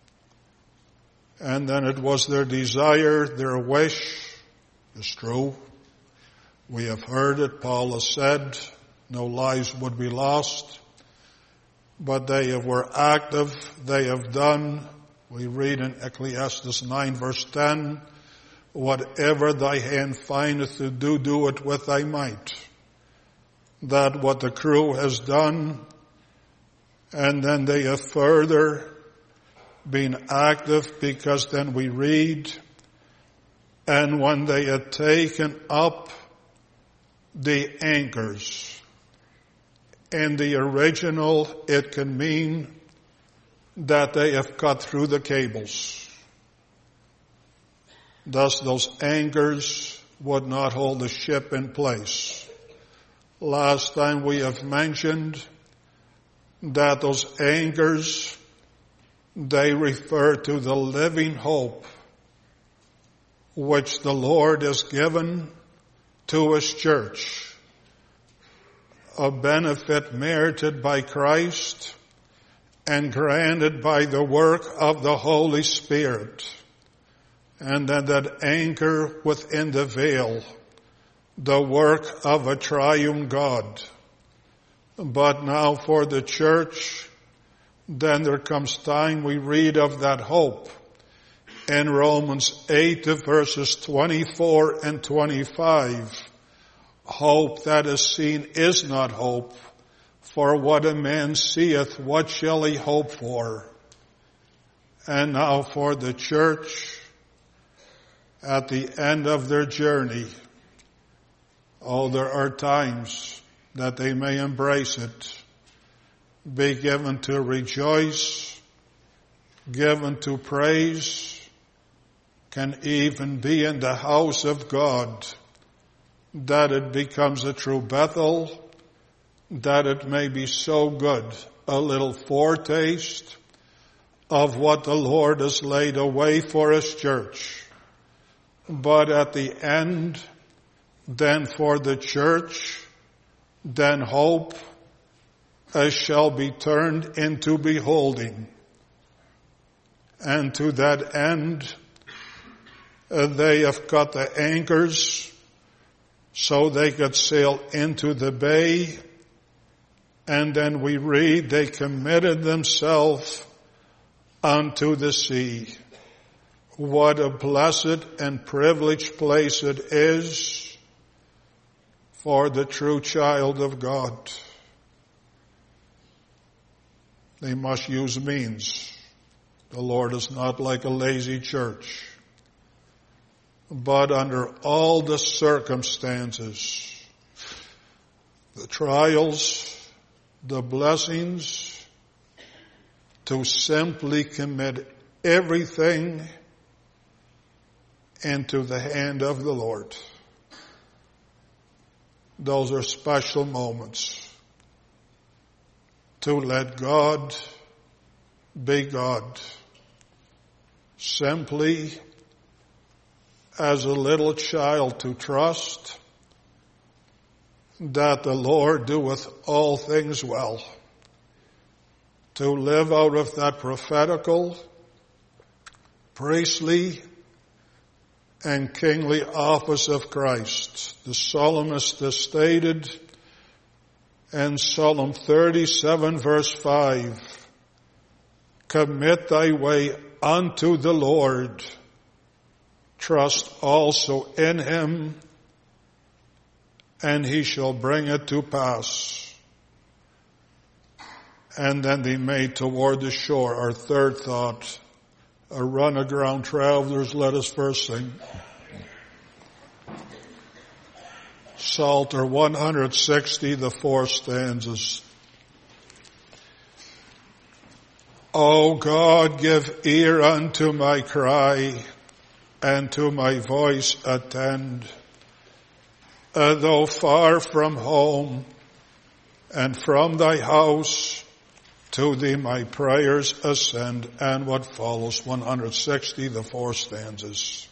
And then it was their desire, their wish, it's true. We have heard it, Paul has said, no lives would be lost. But they were active, they have done, we read in Ecclesiastes nine verse ten, whatever thy hand findeth to do, do it with thy might. That what the crew has done And then they have further been active, because then we read, and when they had taken up the anchors. In the original, it can mean that they have cut through the cables. Thus those anchors would not hold the ship in place. Last time we have mentioned that those anchors, they refer to the living hope which the Lord has given to His church, a benefit merited by Christ and granted by the work of the Holy Spirit. And then that anchor within the veil, the work of a triune God. But now for the church, then there comes time we read of that hope in Romans eight verses twenty-four and twenty-five. Hope that is seen is not hope, for what a man seeth, what shall he hope for? And now for the church, at the end of their journey, oh, there are times that they may embrace it, be given to rejoice, given to praise, can even be in the house of God, that it becomes a true Bethel, that it may be so good, a little foretaste of what the Lord has laid away for His church. But at the end, then for the church, then hope as shall be turned into beholding. And to that end, uh, they have cut the anchors so they could sail into the bay. And then we read they committed themselves unto the sea. What a blessed and privileged place it is for the true child of God. They must use means. The Lord is not like a lazy church. But under all the circumstances, the trials, the blessings, to simply commit everything into the hand of the Lord. Those are special moments. To let God be God. Simply as a little child to trust that the Lord doeth all things well. To live out of that prophetical, priestly, and kingly office of Christ. The psalmist has stated in Psalm thirty-seven verse five, commit thy way unto the Lord, trust also in Him, and He shall bring it to pass. And then they made toward the shore. Our third thought, a run aground travelers, let us first sing. Psalter one hundred sixty, the four stanzas. O God, give ear unto my cry, and to my voice attend. Uh, though far from home, and from thy house, to thee my prayers ascend. And what follows, one hundred sixty, the four stanzas.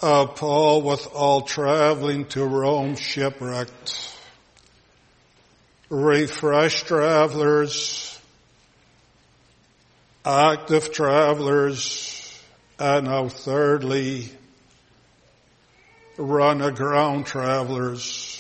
Uh, Paul, with all traveling to Rome, shipwrecked. Refreshed travelers, active travelers, and now thirdly, run aground travelers.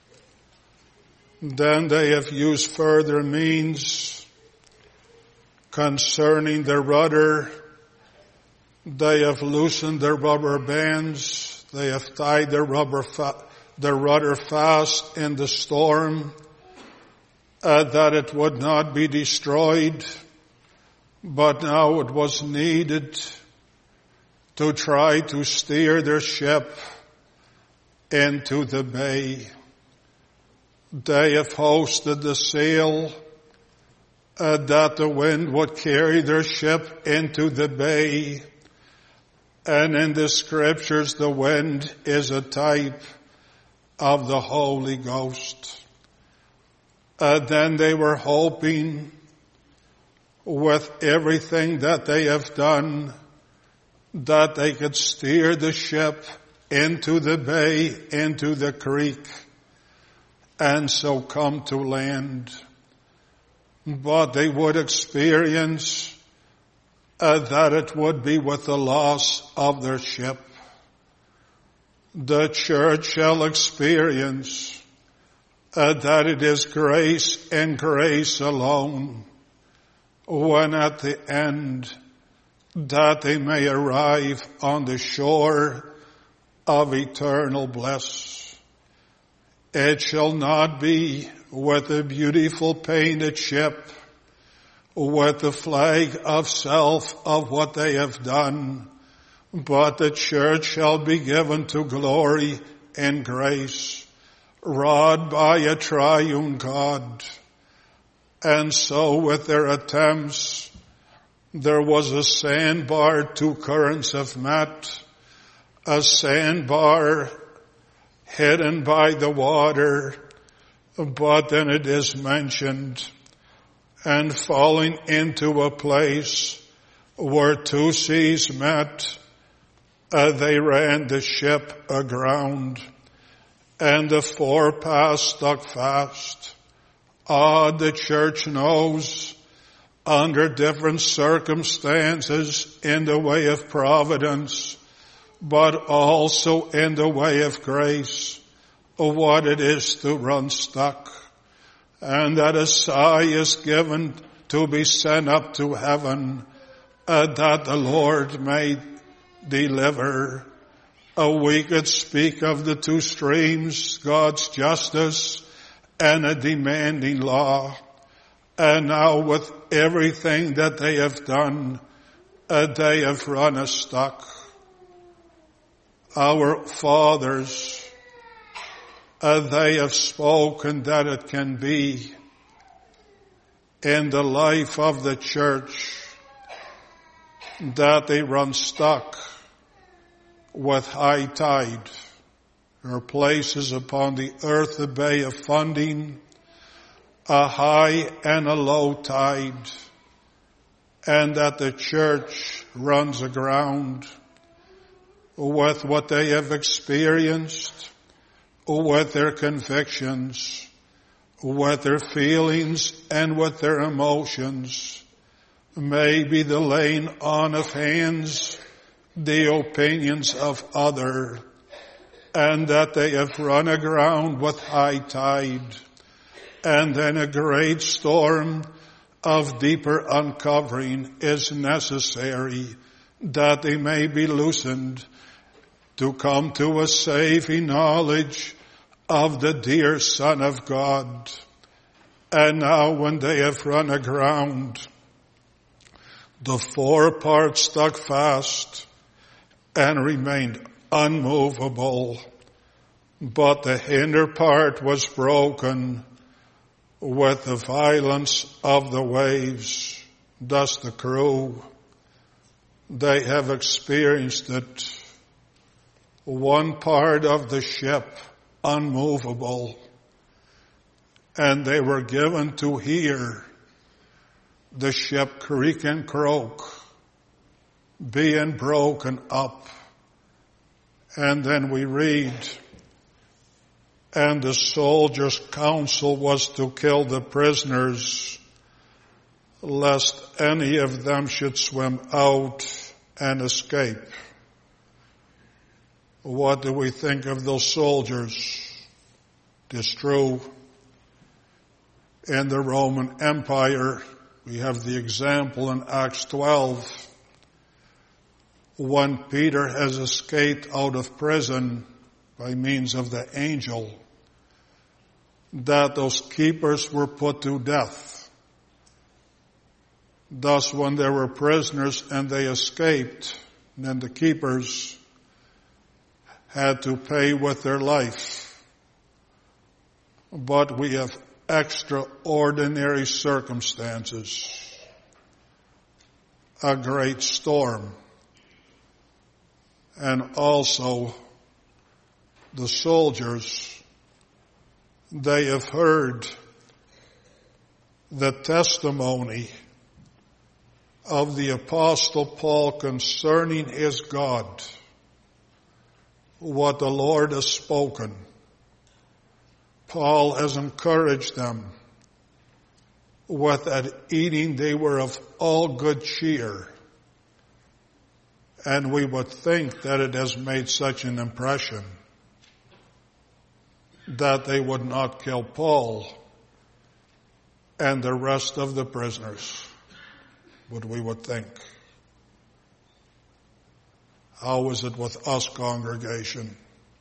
Then they have used further means concerning the rudder. They have loosened their rubber bands. They have tied their rubber fa- their rudder fast in the storm, uh, that it would not be destroyed. But now it was needed to try to steer their ship into the bay. They have hoisted the sail, uh, that the wind would carry their ship into the bay. And in the scriptures, the wind is a type of the Holy Ghost. Uh, then they were hoping with everything that they have done that they could steer the ship into the bay, into the creek, and so come to land. But they would experience Uh, that it would be with the loss of their ship. The church shall experience uh, that it is grace and grace alone, when at the end that they may arrive on the shore of eternal bliss. It shall not be with a beautiful painted ship, with the flag of self of what they have done, but the church shall be given to glory and grace, wrought by a triune God. And so with their attempts, there was a sandbar, two currents have met, a sandbar hidden by the water, but then it is mentioned, and falling into a place where two seas met, uh, they ran the ship aground, and the forepath stuck fast. Ah, the church knows, under different circumstances, in the way of providence, but also in the way of grace, what it is to run stuck. And that a sigh is given to be sent up to heaven, uh, that the Lord may deliver. Uh, we could speak of the two streams, God's justice and a demanding law. And now with everything that they have done, uh, they have run us stuck. Our fathers, Uh, they have spoken that it can be in the life of the church that they run stuck with high tide. There are places upon the earth, the bay of funding, a high and a low tide, and that the church runs aground with what they have experienced, with their convictions, with their feelings, and with their emotions. Maybe the laying on of hands, the opinions of others, and that they have run aground with high tide, and then a great storm of deeper uncovering is necessary, that they may be loosened to come to a saving knowledge of the dear Son of God. And now when they have run aground, the forepart stuck fast and remained unmovable, but the hinder part was broken with the violence of the waves. Thus the crew, they have experienced it. One part of the ship unmovable, and they were given to hear the ship creak and croak, being broken up. And then we read, and the soldiers' counsel was to kill the prisoners, lest any of them should swim out and escape. What do we think of those soldiers? It is true. In the Roman Empire, we have the example in Acts twelve, when Peter has escaped out of prison by means of the angel, that those keepers were put to death. Thus, when there were prisoners and they escaped, then the keepers had to pay with their life. But we have extraordinary circumstances. A great storm. And also the soldiers, they have heard the testimony of the Apostle Paul concerning his God, what the Lord has spoken. Paul has encouraged them with that eating they were of all good cheer. And we would think that it has made such an impression that they would not kill Paul and the rest of the prisoners, what we would think. How is it with us, congregation,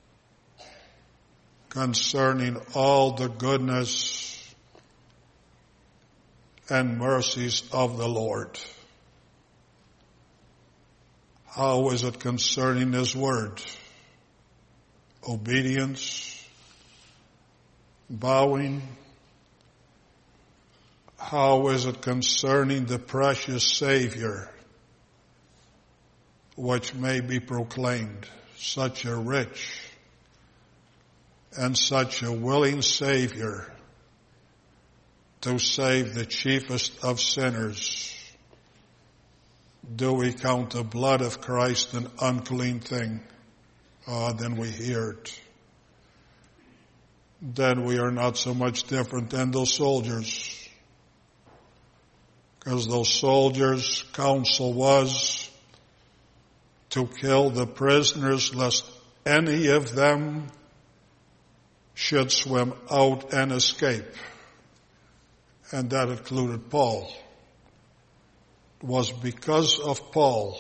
concerning all the goodness and mercies of the Lord? How is it concerning His Word? Obedience, bowing. How is it concerning the precious Savior, which may be proclaimed, such a rich and such a willing Savior to save the chiefest of sinners? Do we count the blood of Christ an unclean thing? Ah, then we hear it. Then we are not so much different than those soldiers. Because those soldiers' counsel was to kill the prisoners lest any of them should swim out and escape. And that included Paul. It was because of Paul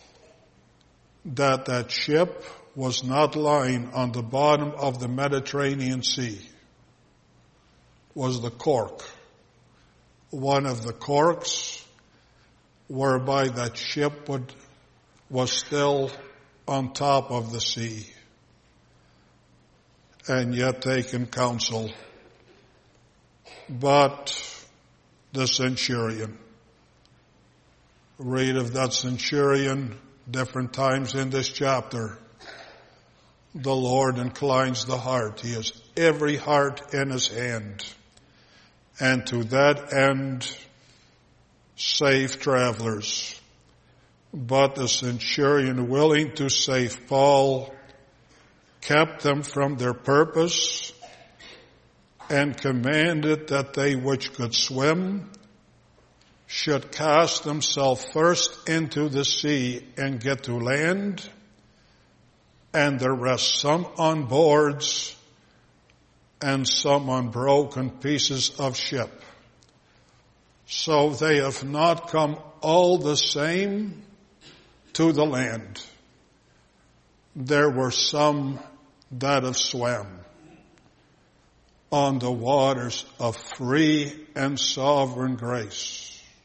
that that ship was not lying on the bottom of the Mediterranean Sea. It was the cork. One of the corks whereby that ship would, was still on top of the sea, and yet taken counsel. But the centurion, read of that centurion different times in this chapter. The Lord inclines the heart. He has every heart in His hand. And to that end, save travelers. But the centurion, willing to save Paul, kept them from their purpose and commanded that they which could swim should cast themselves first into the sea and get to land, and the rest, some on boards and some on broken pieces of ship. So they have not come all the same to the land. There were some that have swam on the waters of free and sovereign grace.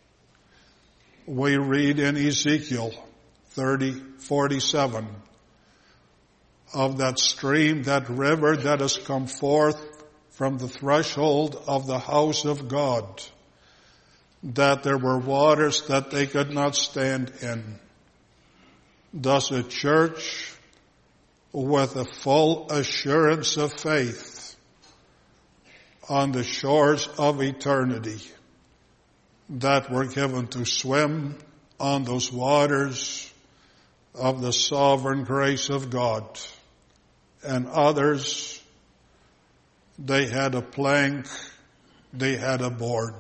We read in Ezekiel thirty forty-seven of that stream, that river that has come forth from the threshold of the house of God, that there were waters that they could not stand in. Thus a church with a full assurance of faith on the shores of eternity that were given to swim on those waters of the sovereign grace of God. And others, they had a plank, they had a board,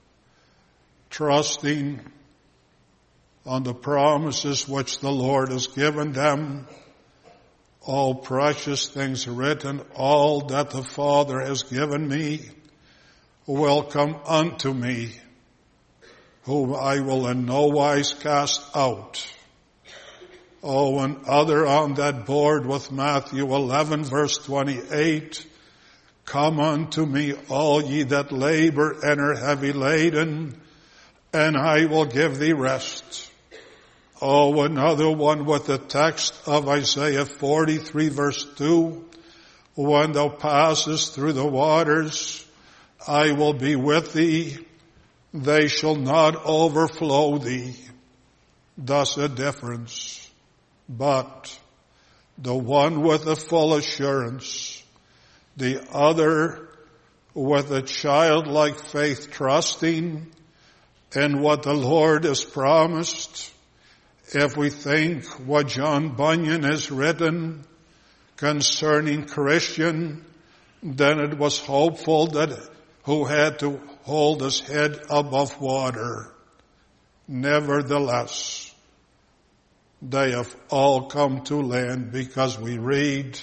trusting on the promises which the Lord has given them. All precious things written, all that the Father has given me will come unto me, whom I will in no wise cast out. Oh, and other on that board with Matthew eleven verse twenty-eight, come unto me all ye that labor and are heavy laden, and I will give thee rest. Oh, another one with the text of Isaiah forty-three verse two, when thou passest through the waters, I will be with thee, they shall not overflow thee. Thus a difference. But the one with a full assurance, the other with a childlike faith trusting in what the Lord has promised. If we think what John Bunyan has written concerning Christian, then it was hopeful that who had to hold his head above water. Nevertheless, they have all come to land, because we read,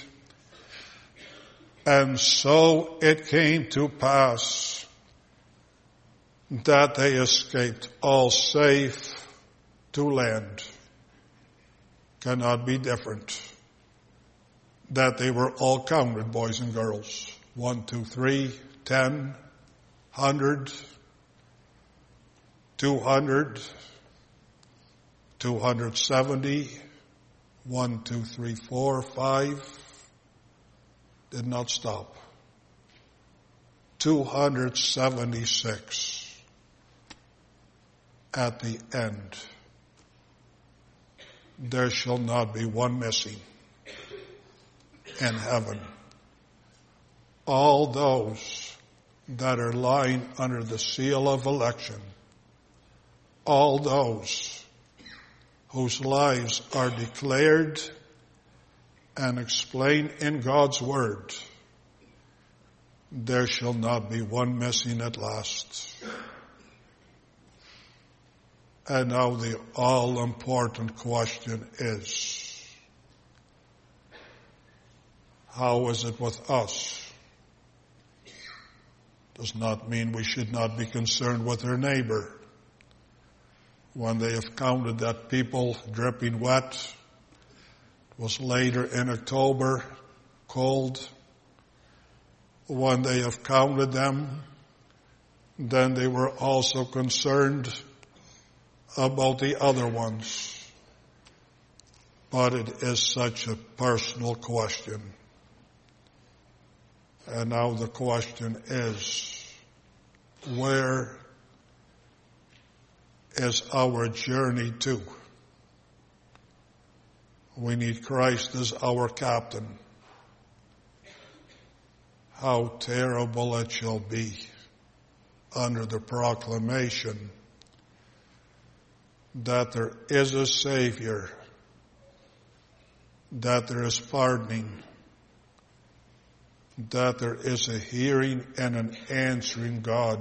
and so it came to pass that they escaped all safe to land. Cannot be different. That they were all counted, boys and girls. One, two, three, ten, hundred, two hundred, two hundred seventy, one, two, three, four, five, did not stop. two hundred seventy-six at the end. There shall not be one missing in heaven. All those that are lying under the seal of election, all those whose lives are declared and explained in God's Word, there shall not be one missing at last. And now the all-important question is, how is it with us? Does not mean we should not be concerned with our neighbor. When they have counted that people dripping wet, it was later in October, cold. When they have counted them, then they were also concerned about the other ones. But it is such a personal question. And now the question is, where is our journey to? We need Christ as our captain. How terrible it shall be under the proclamation that there is a Savior, that there is pardoning, that there is a hearing and an answering God.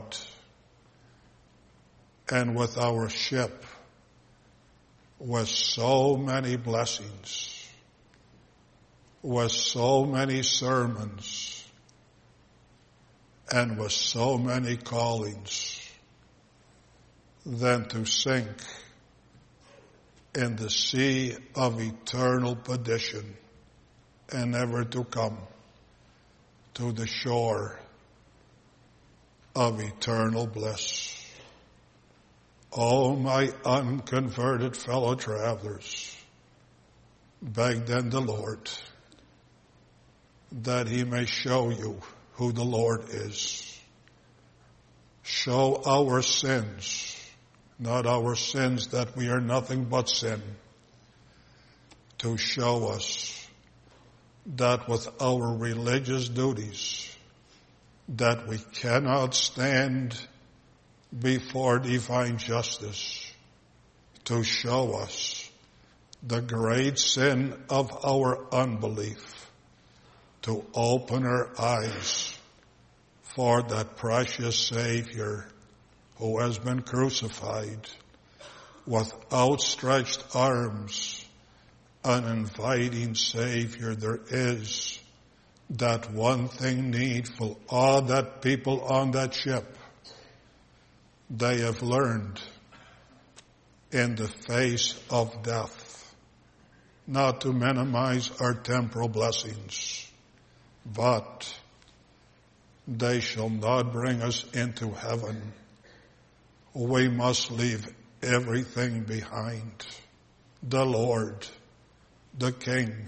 And with our ship, with so many blessings, with so many sermons, and with so many callings, then to sink in the sea of eternal perdition and never to come to the shore of eternal bliss. Oh, my unconverted fellow travelers, beg then the Lord that He may show you who the Lord is. Show our sins, not our sins that we are nothing but sin, to show us that with our religious duties that we cannot stand before divine justice, to show us the great sin of our unbelief, to open our eyes for that precious Savior who has been crucified, with outstretched arms, an inviting Savior there is. That one thing needful, all that people on that ship, they have learned in the face of death, not to minimize our temporal blessings, but they shall not bring us into heaven. We must leave everything behind. The Lord, the King,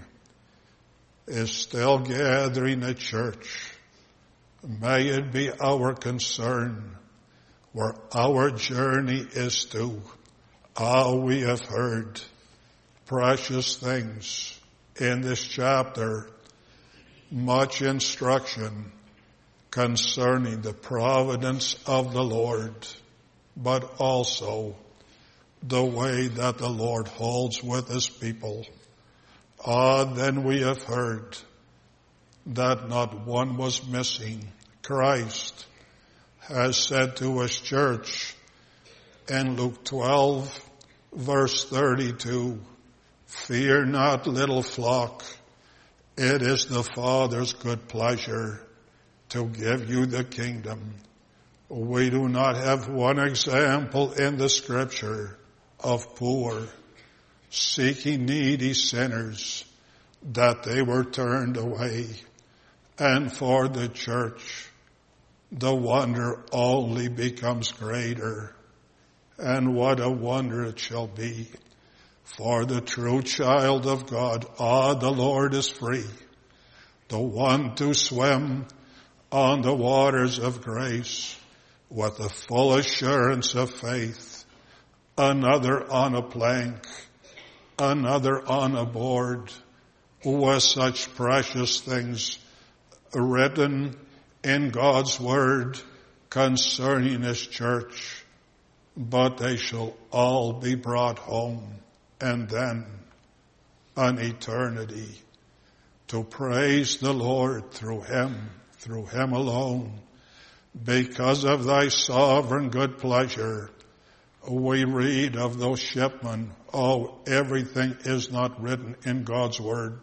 is still gathering a church. May it be our concern where our journey is to. Ah, we have heard precious things in this chapter, much instruction concerning the providence of the Lord, but also the way that the Lord holds with his people. Ah, then we have heard that not one was missing. Christ has said to his church in Luke twelve, verse thirty-two, "Fear not, little flock, it is the Father's good pleasure to give you the kingdom." We do not have one example in the Scripture of poor, seeking needy sinners, that they were turned away. And for the church, the wonder only becomes greater. And what a wonder it shall be for the true child of God. Ah, the Lord is free, the one to swim on the waters of grace with the full assurance of faith. Another on a plank, another on a board, with such precious things written in God's word concerning his church. But they shall all be brought home, and then an eternity to praise the Lord through him, through him alone. Because of thy sovereign good pleasure, we read of those shipmen. Oh, everything is not written in God's word.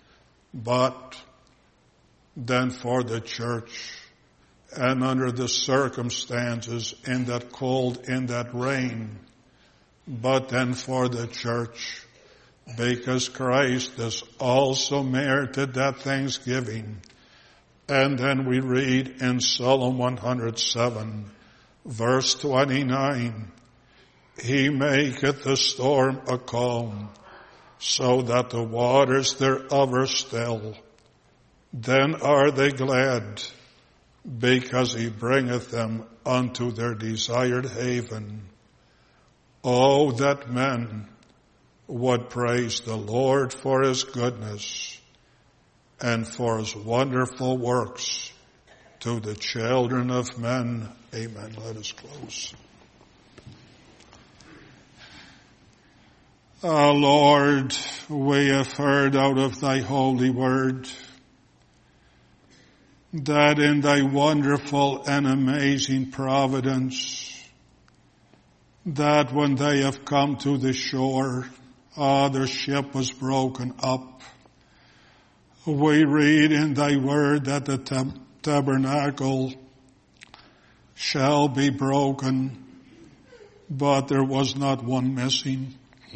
But then for the church, and under the circumstances, in that cold, in that rain, but then for the church, because Christ has also merited that thanksgiving. And then we read in Psalm one hundred seven, verse twenty-nine, "He maketh the storm a calm, so that the waters thereof are still. Then are they glad, because he bringeth them unto their desired haven." Oh, that men would praise the Lord for his goodness and for his wonderful works to the children of men. Amen. Let us close. Ah, Lord, we have heard out of thy holy word that in thy wonderful and amazing providence, that when they have come to the shore, ah, their ship was broken up. We read in thy word that the tab- tabernacle shall be broken, but there was not one missing.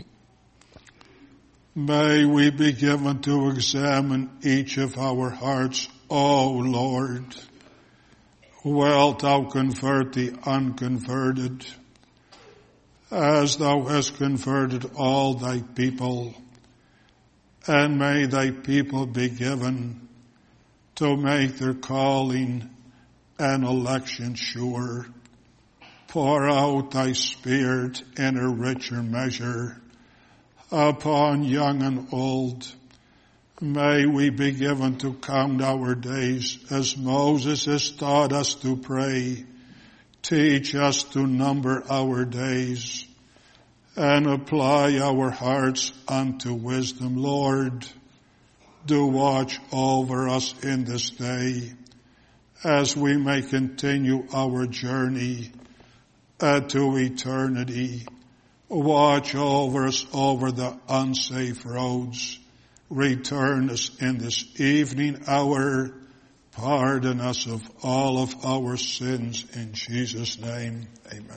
May we be given to examine each of our hearts, O Lord. Wilt thou convert the unconverted, as thou hast converted all thy people? And may thy people be given to make their calling and election sure. Pour out thy Spirit in a richer measure upon young and old. May we be given to count our days as Moses has taught us to pray. Teach us to number our days and apply our hearts unto wisdom. Lord, do watch over us in this day as we may continue our journey uh, to eternity. Watch over us over the unsafe roads. Return us in this evening hour. Pardon us of all of our sins in Jesus' name. Amen.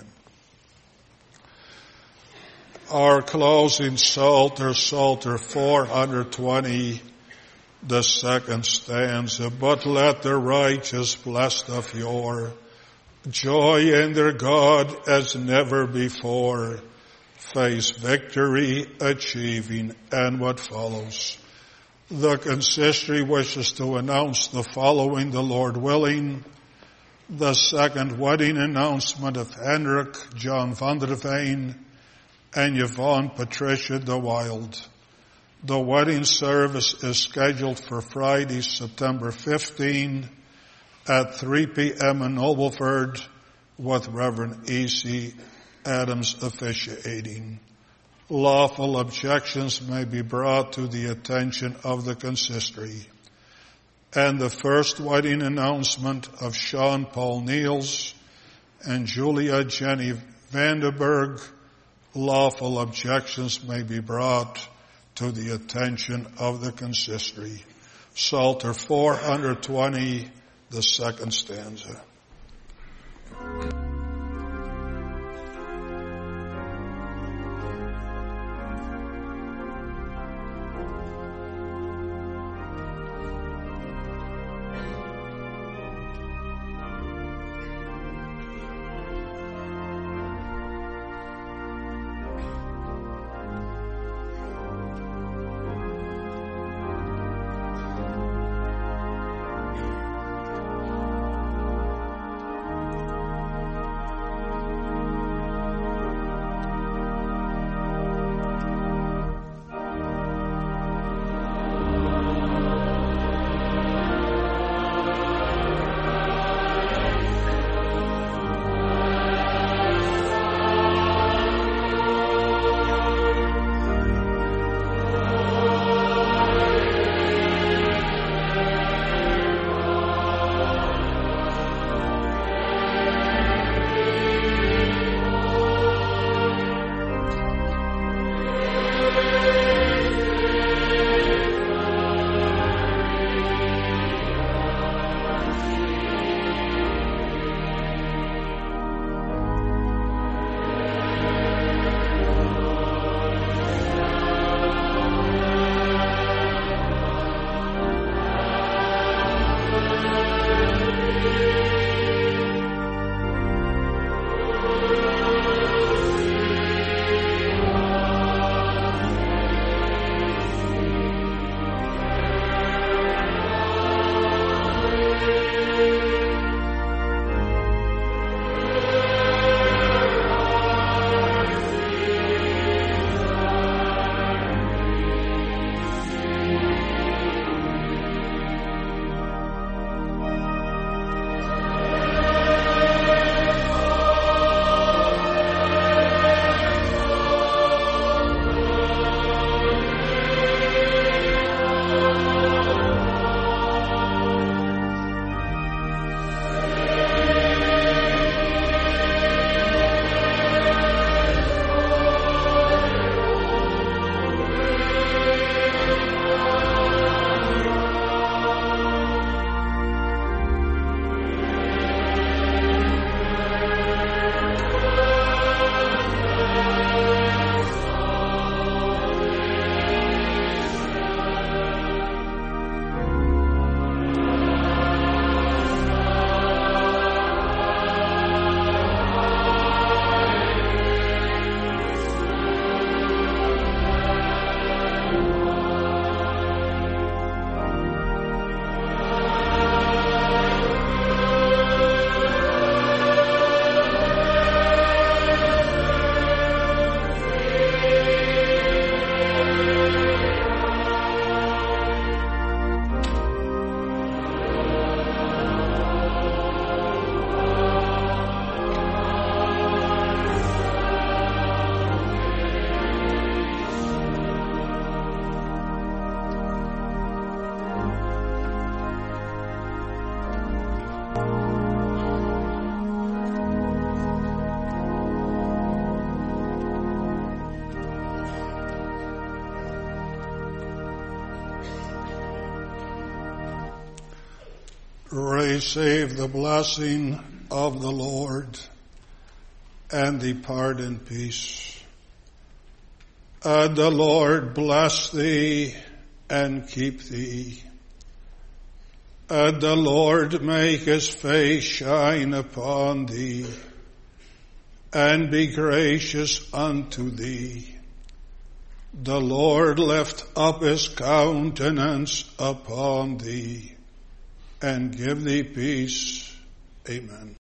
Our closing Psalter, Psalter four hundred twenty, the second stanza. But let the righteous blessed of yore joy in their God as never before, face victory achieving. And what follows? The consistory wishes to announce the following, the Lord willing: the second wedding announcement of Hendrik John van der Veen and Yvonne Patricia de Wild. The wedding service is scheduled for Friday, September fifteenth at three p.m. in Nobleford, with Reverend E C Adams officiating. Lawful objections may be brought to the attention of the consistory. And the first wedding announcement of Sean Paul Niels and Julia Jenny Vanderberg, lawful objections may be brought to the attention of the consistory. Psalter four hundred twenty, the second stanza. receive the blessing of the Lord and depart in peace. And the Lord bless thee and keep thee. And the Lord make his face shine upon thee and be gracious unto thee. The Lord lift up his countenance upon thee and give thee peace. Amen.